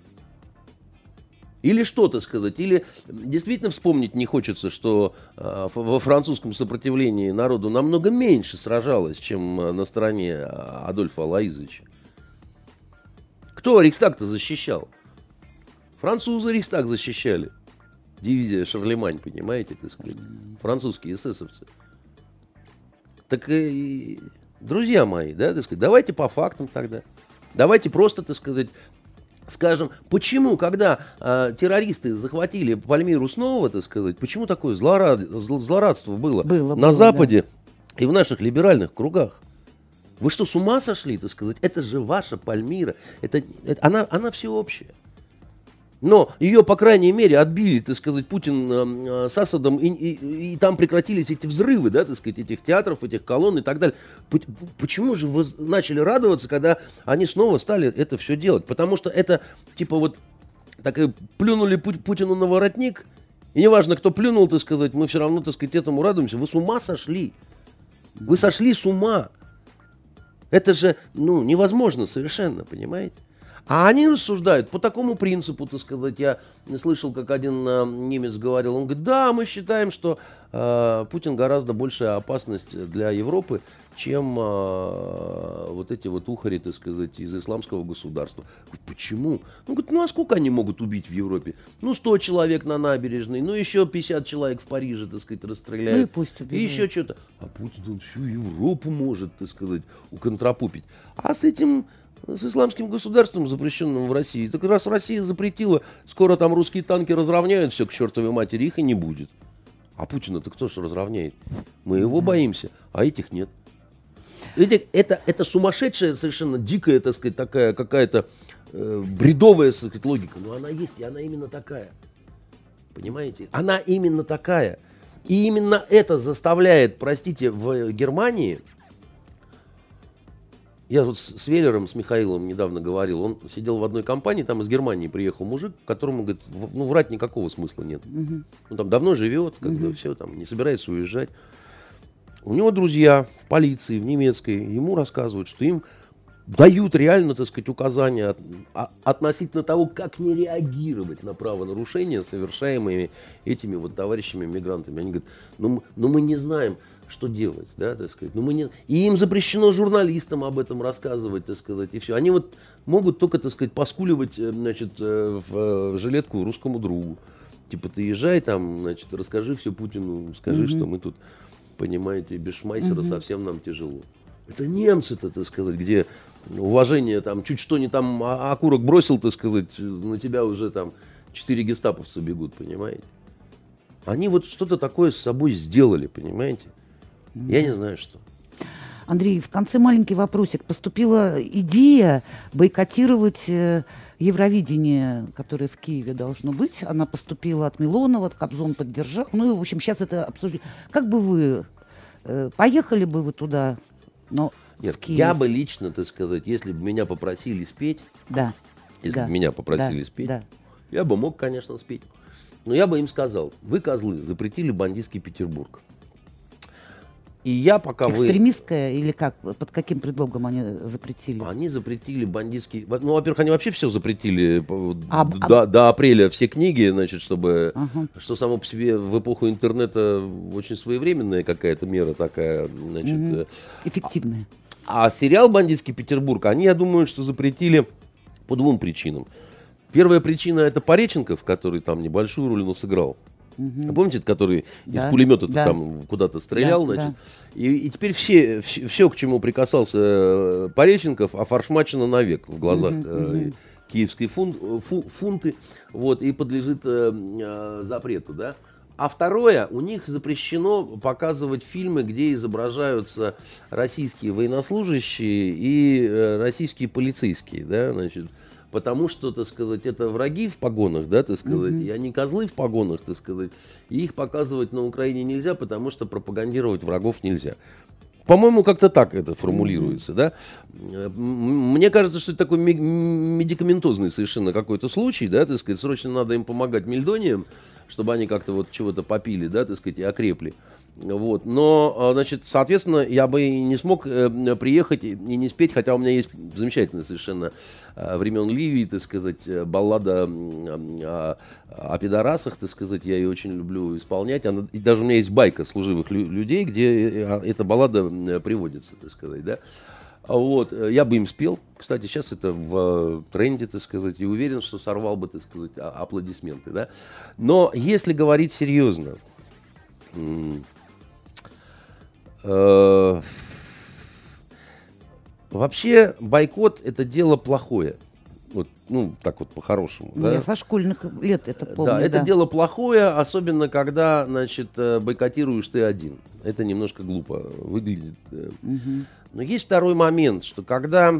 Или что-то сказать, или действительно вспомнить не хочется, что э, во французском сопротивлении народу намного меньше сражалось, чем на стороне Адольфа Алоизовича. Кто Рейхстаг-то защищал? Французы Рейхстаг защищали. Дивизия Шарлемань, понимаете, так сказать, французские эсэсовцы. Так, э, друзья мои, да, так сказать, давайте по фактам тогда. Давайте просто, так сказать, скажем, почему, когда э, террористы захватили Пальмиру снова, так сказать, почему такое злорад, злорадство было, было на было, Западе да. и в наших либеральных кругах? Вы что, с ума сошли, так сказать? Это же ваша Пальмира. Это, это, она, она всеобщая. Но ее, по крайней мере, отбили, так сказать, Путин э, с Асадом, и, и, и там прекратились эти взрывы, да, так сказать, этих театров, этих колонн и так далее. Почему же вы начали радоваться, когда они снова стали это все делать? Потому что это, типа, вот, так и плюнули Путину на воротник, и неважно, кто плюнул, так сказать, мы все равно, так сказать, этому радуемся. Вы с ума сошли. Вы сошли с ума. Это же, ну, невозможно совершенно, понимаете? А они рассуждают по такому принципу, так сказать. Я слышал, как один э, немец говорил, он говорит, да, мы считаем, что э, Путин гораздо большая опасность для Европы, чем э, вот эти вот ухари, так сказать, из исламского государства. Говорит, почему? Он говорит, ну а сколько они могут убить в Европе? Ну, сто человек на набережной, ну, еще пятьдесят человек в Париже, так сказать, расстреляют. Ну и пусть убивают. И еще что-то. А Путин он всю Европу может, так сказать, уконтрапупить. А с этим... с исламским государством, запрещенным в России. Так раз Россия запретила, скоро там русские танки разровняют все к чертовой матери, их и не будет. А Путина-то кто ж разровняет? Мы его боимся, а этих нет. Видите, это, это сумасшедшая, совершенно дикая, так сказать, такая какая-то э, бредовая, так сказать, логика. Но она есть, и она именно такая. Понимаете? Она именно такая. И именно это заставляет, простите, в Германии... Я вот с Веллером, с Михаилом недавно говорил, он сидел в одной компании, там из Германии приехал мужик, которому, говорит, ну, врать никакого смысла нет. Uh-huh. Он там давно живет, как бы, uh-huh. все, там, не собирается уезжать. У него друзья в полиции, в немецкой, ему рассказывают, что им дают реально, так сказать, указания от, а, относительно того, как не реагировать на правонарушения, совершаемые этими вот товарищами-мигрантами. Они говорят, ну, ну мы не знаем, что делать, да, так сказать. Но мы не... И им запрещено журналистам об этом рассказывать, так сказать, и все. Они вот могут только, так сказать, поскуливать, значит, в жилетку русскому другу. Типа, ты езжай там, значит, расскажи все Путину, скажи, mm-hmm. что мы тут, понимаете, без Шмайсера mm-hmm. совсем нам тяжело. Это немцы-то, так сказать, где уважение, там, чуть что не там окурок бросил, так сказать, на тебя уже там четыре гестаповца бегут, понимаете. Они вот что-то такое с собой сделали, понимаете. Я не знаю, что. Андрей, в конце маленький вопросик. Поступила идея бойкотировать э, Евровидение, которое в Киеве должно быть. Она поступила от Милонова, Кобзон поддержал. Ну, и, в общем, сейчас это обсуждение. Как бы вы, э, поехали бы вы туда? Но Нет, я бы лично, так сказать, если бы меня попросили спеть, да, если да, бы меня попросили да, спеть, да. я бы мог, конечно, спеть. Но я бы им сказал, вы, козлы, запретили бандитский Петербург. И я пока вы... Экстремистская или как? Под каким предлогом они запретили? Они запретили бандитский... Ну, во-первых, они вообще все запретили а, до, а... до апреля, все книги, значит, чтобы... Ага. Что само по себе в эпоху интернета очень своевременная какая-то мера такая, значит... Угу. Эффективная. А, а сериал «Бандитский Петербург», они, я думаю, что запретили по двум причинам. Первая причина — это Пореченков, который там небольшую роль, но сыграл. Угу. Помните, который да, из пулемета да. там куда-то стрелял, да, значит. Да. И, и теперь все, все, все, к чему прикасался Пореченков, офаршмачено навек в глазах угу, э, угу. киевской фун, фу, фунты, вот, и подлежит э, э, запрету, да. А второе, у них запрещено показывать фильмы, где изображаются российские военнослужащие и э, российские полицейские, да, значит, потому что, так сказать, это враги в погонах, да, так сказать, mm-hmm. и они козлы в погонах, так сказать, и их показывать на Украине нельзя, потому что пропагандировать врагов нельзя. По-моему, как-то так это формулируется, mm-hmm. да. Мне кажется, что это такой медикаментозный совершенно какой-то случай, да, так сказать, срочно надо им помогать мельдониям, чтобы они как-то вот чего-то попили, да, так сказать, и окрепли. Вот. Но, значит, соответственно, я бы и не смог э, приехать и не спеть, хотя у меня есть замечательная совершенно э, времен Ливии, так сказать, баллада о, о пидорасах, так сказать, я ее очень люблю исполнять. Она, и даже у меня есть байка служивых лю- людей, где эта баллада приводится, так сказать, да. Вот, я бы им спел, кстати, сейчас это в тренде, так сказать, и уверен, что сорвал бы, так сказать, аплодисменты, да. Но если говорить серьезно, вообще бойкот это дело плохое. Вот, ну, так вот по-хорошему. Ну, да? Я со школьных лет это помню. Да, это да. дело плохое, особенно когда, значит, бойкотируешь ты один. Это немножко глупо выглядит. Угу. Но есть второй момент, что когда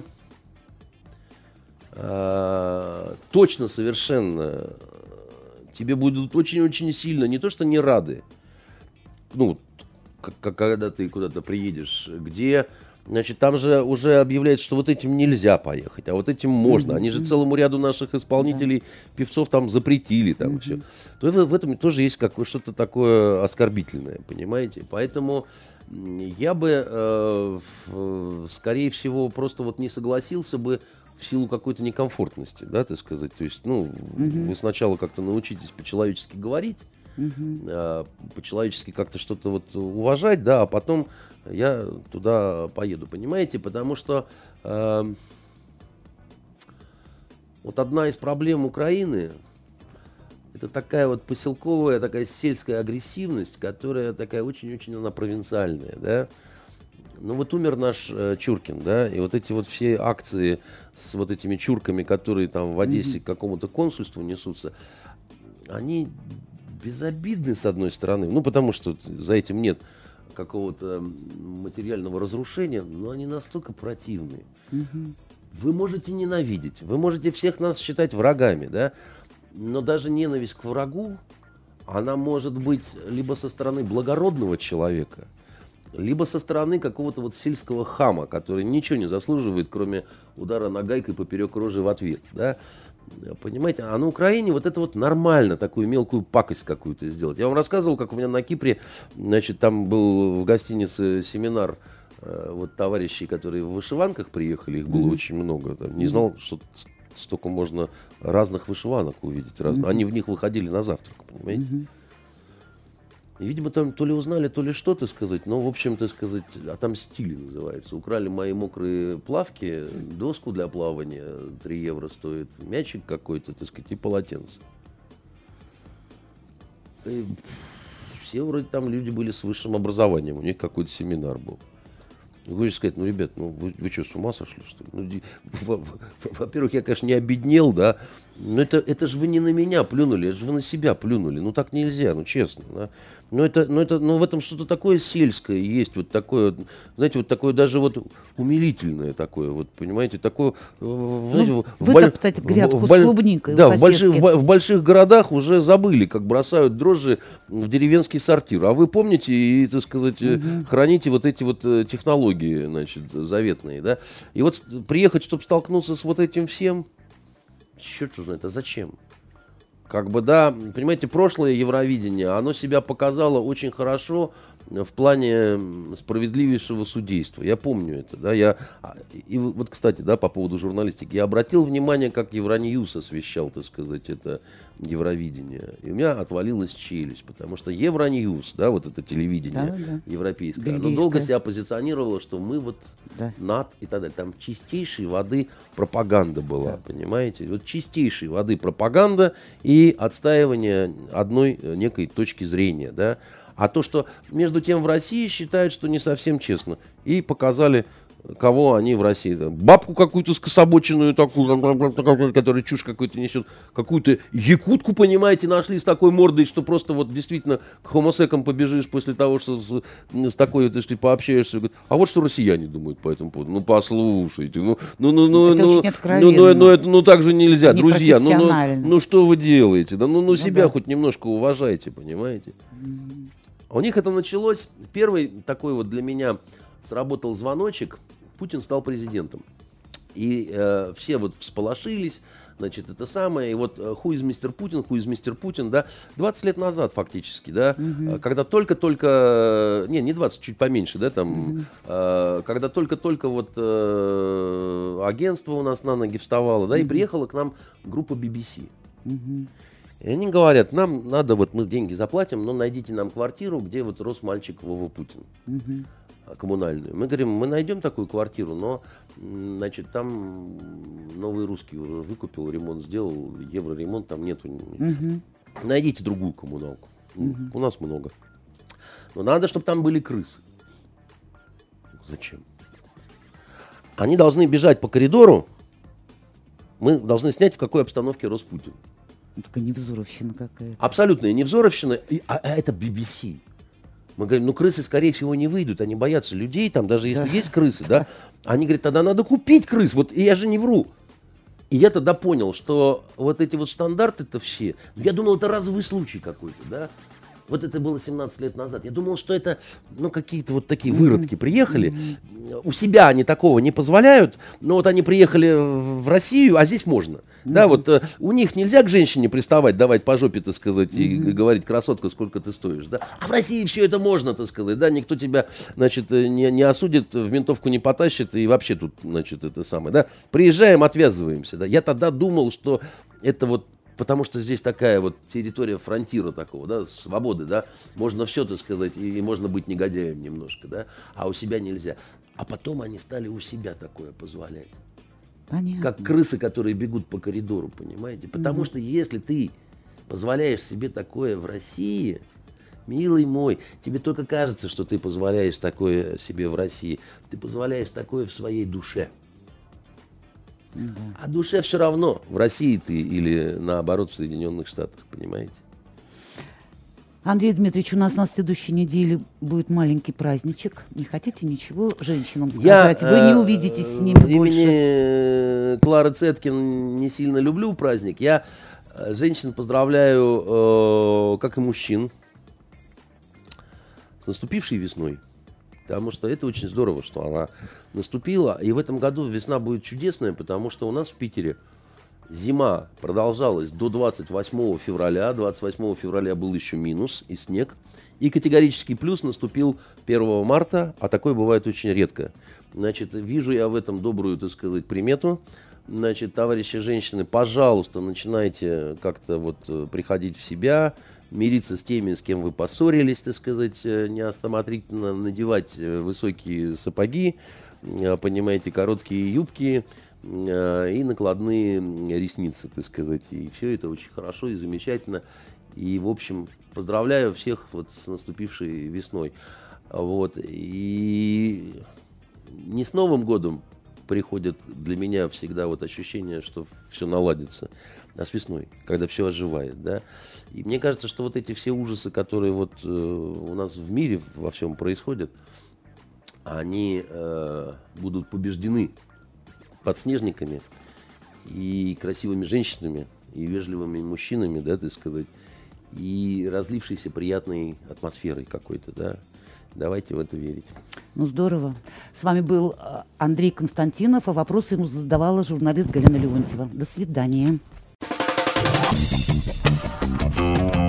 э, точно совершенно тебе будут очень-очень сильно, не то что не рады, ну, как, когда ты куда-то приедешь, где, значит, там же уже объявляется, что вот этим нельзя поехать, а вот этим можно. Mm-hmm. Они же целому ряду наших исполнителей, yeah. певцов там запретили, там mm-hmm. все. То в, в этом тоже есть какое, что-то такое оскорбительное, понимаете? Поэтому я бы, э, э, скорее всего, просто вот не согласился бы в силу какой-то некомфортности, да, так сказать. То есть, ну, mm-hmm. вы сначала как-то научитесь по-человечески говорить, Uh-huh. а, по-человечески как-то что-то вот уважать, да, а потом я туда поеду, понимаете, потому что э, вот одна из проблем Украины это такая вот поселковая, такая сельская агрессивность, которая такая очень-очень она провинциальная, да. Ну вот умер наш э, Чуркин, да, и вот эти вот все акции с вот этими чурками, которые там в Одессе uh-huh. к какому-то консульству несутся, они безобидны, с одной стороны, ну, потому что за этим нет какого-то материального разрушения, но они настолько противные. Угу. Вы можете ненавидеть, вы можете всех нас считать врагами, да, но даже ненависть к врагу, она может быть либо со стороны благородного человека, либо со стороны какого-то вот сельского хама, который ничего не заслуживает, кроме удара нагайкой поперек рожи в ответ, да. Понимаете, а на Украине вот это вот нормально, такую мелкую пакость какую-то сделать. Я вам рассказывал, как у меня на Кипре, значит, там был в гостинице семинар э, вот товарищей, которые в вышиванках приехали, их было mm-hmm. очень много. Там, не знал, что столько можно разных вышиванок увидеть. Раз... Mm-hmm. Они в них выходили на завтрак, понимаете. Mm-hmm. И, видимо, там то ли узнали, то ли что-то сказать, но, в общем, так сказать, отомстили, называется. Украли мои мокрые плавки, доску для плавания, три евро стоит, мячик какой-то, так сказать, и полотенце. И все вроде там люди были с высшим образованием, у них какой-то семинар был. Вы же сказать, ну, ребят, ну вы, вы что, с ума сошли, что ли? Ну, во-первых, я, конечно, не обеднел, да, но это, это же вы не на меня плюнули, это же вы на себя плюнули. Ну, так нельзя, ну, честно, да. Но это, но это, но в этом что-то такое сельское есть, вот такое, знаете, вот такое даже вот умилительное такое, вот, понимаете, такое... Знаете, ну, вытоптать в, грядку в, в, с клубникой да, в больших, в, в больших городах уже забыли, как бросают дрожжи в деревенский сортир. А вы помните и, так сказать, угу. храните вот эти вот технологии, значит, заветные, да. И вот приехать, чтобы столкнуться с вот этим всем, черт знает, а зачем? Как бы, да, понимаете, прошлое Евровидение, оно себя показало очень хорошо в плане справедливейшего судейства. Я помню это, да, я... И вот, кстати, да, по поводу журналистики, я обратил внимание, как Евроньюз освещал, так сказать, это Евровидение. И у меня отвалилась челюсть, потому что Евроньюз, да, вот это телевидение да, да. европейское, Бельгийское. Оно долго себя позиционировало, что мы вот да. над и так далее. Там чистейшей воды пропаганда была, да. понимаете? Вот чистейшей воды пропаганда и отстаивание одной некой точки зрения, да. А то, что между тем в России считают, что не совсем честно. И показали кого они в России. Бабку какую-то скособоченную такую, которая чушь какую-то несет, какую-то якутку, понимаете, нашли с такой мордой, что просто вот действительно к хомосекам побежишь после того, что с, с такой, ты что, пообщаешься. А вот что россияне думают по этому поводу. Ну, послушайте, ну, ну, ну, ну, это ну, очень откровенно. ну, ну, это, ну, так же нельзя, друзья. Ну, ну, ну, что вы делаете? Да, ну, ну, себя ну, да. хоть немножко уважайте, понимаете? Mm-hmm. У них это началось, первый такой вот для меня сработал звоночек, Путин стал президентом. И э, все вот всполошились, значит, это самое, и вот who is мистер Путин, who is мистер Путин, да, двадцать лет назад фактически, да, mm-hmm. когда только-только, не, не двадцать, чуть поменьше, да, там, mm-hmm. э, когда только-только вот э, агентство у нас на ноги вставало, да, mm-hmm. и приехала к нам группа би би си. Mm-hmm. И они говорят, нам надо, вот мы деньги заплатим, но найдите нам квартиру, где вот рос мальчик Вова Путин. Mm-hmm. Коммунальную. Мы говорим, мы найдем такую квартиру, но, значит, там Новый Русский уже выкупил, ремонт сделал, евроремонт там нету. Угу. Найдите другую коммуналку. Угу. У нас много. Но надо, чтобы там были крысы. Зачем? Они должны бежать по коридору. Мы должны снять, в какой обстановке рос Путин. Такая невзоровщина какая-то. Абсолютная невзоровщина. А, а это би би си. Мы говорим, ну крысы, скорее всего, не выйдут, они боятся людей, там, даже если да. есть крысы, да. Они говорят, тогда надо купить крыс, вот, и я же не вру. И я тогда понял, что вот эти вот стандарты-то все, я думал, это разовый случай какой-то, да. Вот это было семнадцать лет назад. Я думал, что это, ну, какие-то вот такие выродки приехали. Mm-hmm. У себя они такого не позволяют, но вот они приехали в Россию, а здесь можно. Mm-hmm. Да, вот э, у них нельзя к женщине приставать, давать по жопе, так сказать, mm-hmm. и говорить, красотка, сколько ты стоишь, да. А в России все это можно, так сказать, да, никто тебя, значит, не, не осудит, в ментовку не потащит, и вообще тут, значит, это самое, да. Приезжаем, отвязываемся, да. Я тогда думал, что это вот потому что здесь такая вот территория фронтира такого, да, свободы, да, можно все, так сказать, и, и можно быть негодяем немножко, да, а у себя нельзя. А потом они стали у себя такое позволять. Понятно. Как крысы, которые бегут по коридору, понимаете? Потому mm-hmm. что если ты позволяешь себе такое в России, милый мой, тебе только кажется, что ты позволяешь такое себе в России. Ты позволяешь такое в своей душе. Да. А душе все равно, в России ты или наоборот в Соединенных Штатах, понимаете? Андрей Дмитриевич, у нас на следующей неделе будет маленький праздничек. Не хотите ничего женщинам сказать? Я, Вы не увидитесь с ними имени больше. Имени Клары Цеткин не сильно люблю праздник. Я женщин поздравляю, э, как и мужчин, с наступившей весной. Потому что это очень здорово, что она наступила. И в этом году весна будет чудесная, потому что у нас в Питере зима продолжалась до двадцать восьмого февраля. двадцать восьмого февраля был еще минус и снег. И категорический плюс наступил первого марта, а такое бывает очень редко. Значит, вижу я в этом добрую, так сказать, примету. Значит, товарищи женщины, пожалуйста, начинайте как-то вот приходить в себя, мириться с теми, с кем вы поссорились, так сказать, неосмотрительно надевать высокие сапоги, понимаете, короткие юбки и накладные ресницы, так сказать. И все это очень хорошо и замечательно. И, в общем, поздравляю всех вот с наступившей весной. Вот. И не с Новым годом приходит для меня всегда вот ощущение, что все наладится, а с весной, когда все оживает, да. И мне кажется, что вот эти все ужасы, которые вот э, у нас в мире во всем происходят, они э, будут побеждены подснежниками и красивыми женщинами, и вежливыми мужчинами, да, так сказать, и разлившейся приятной атмосферой какой-то, да. Давайте в это верить. Ну, здорово. С вами был Андрей Константинов, а вопросы ему задавала журналист Галина Леонтьева. До свидания.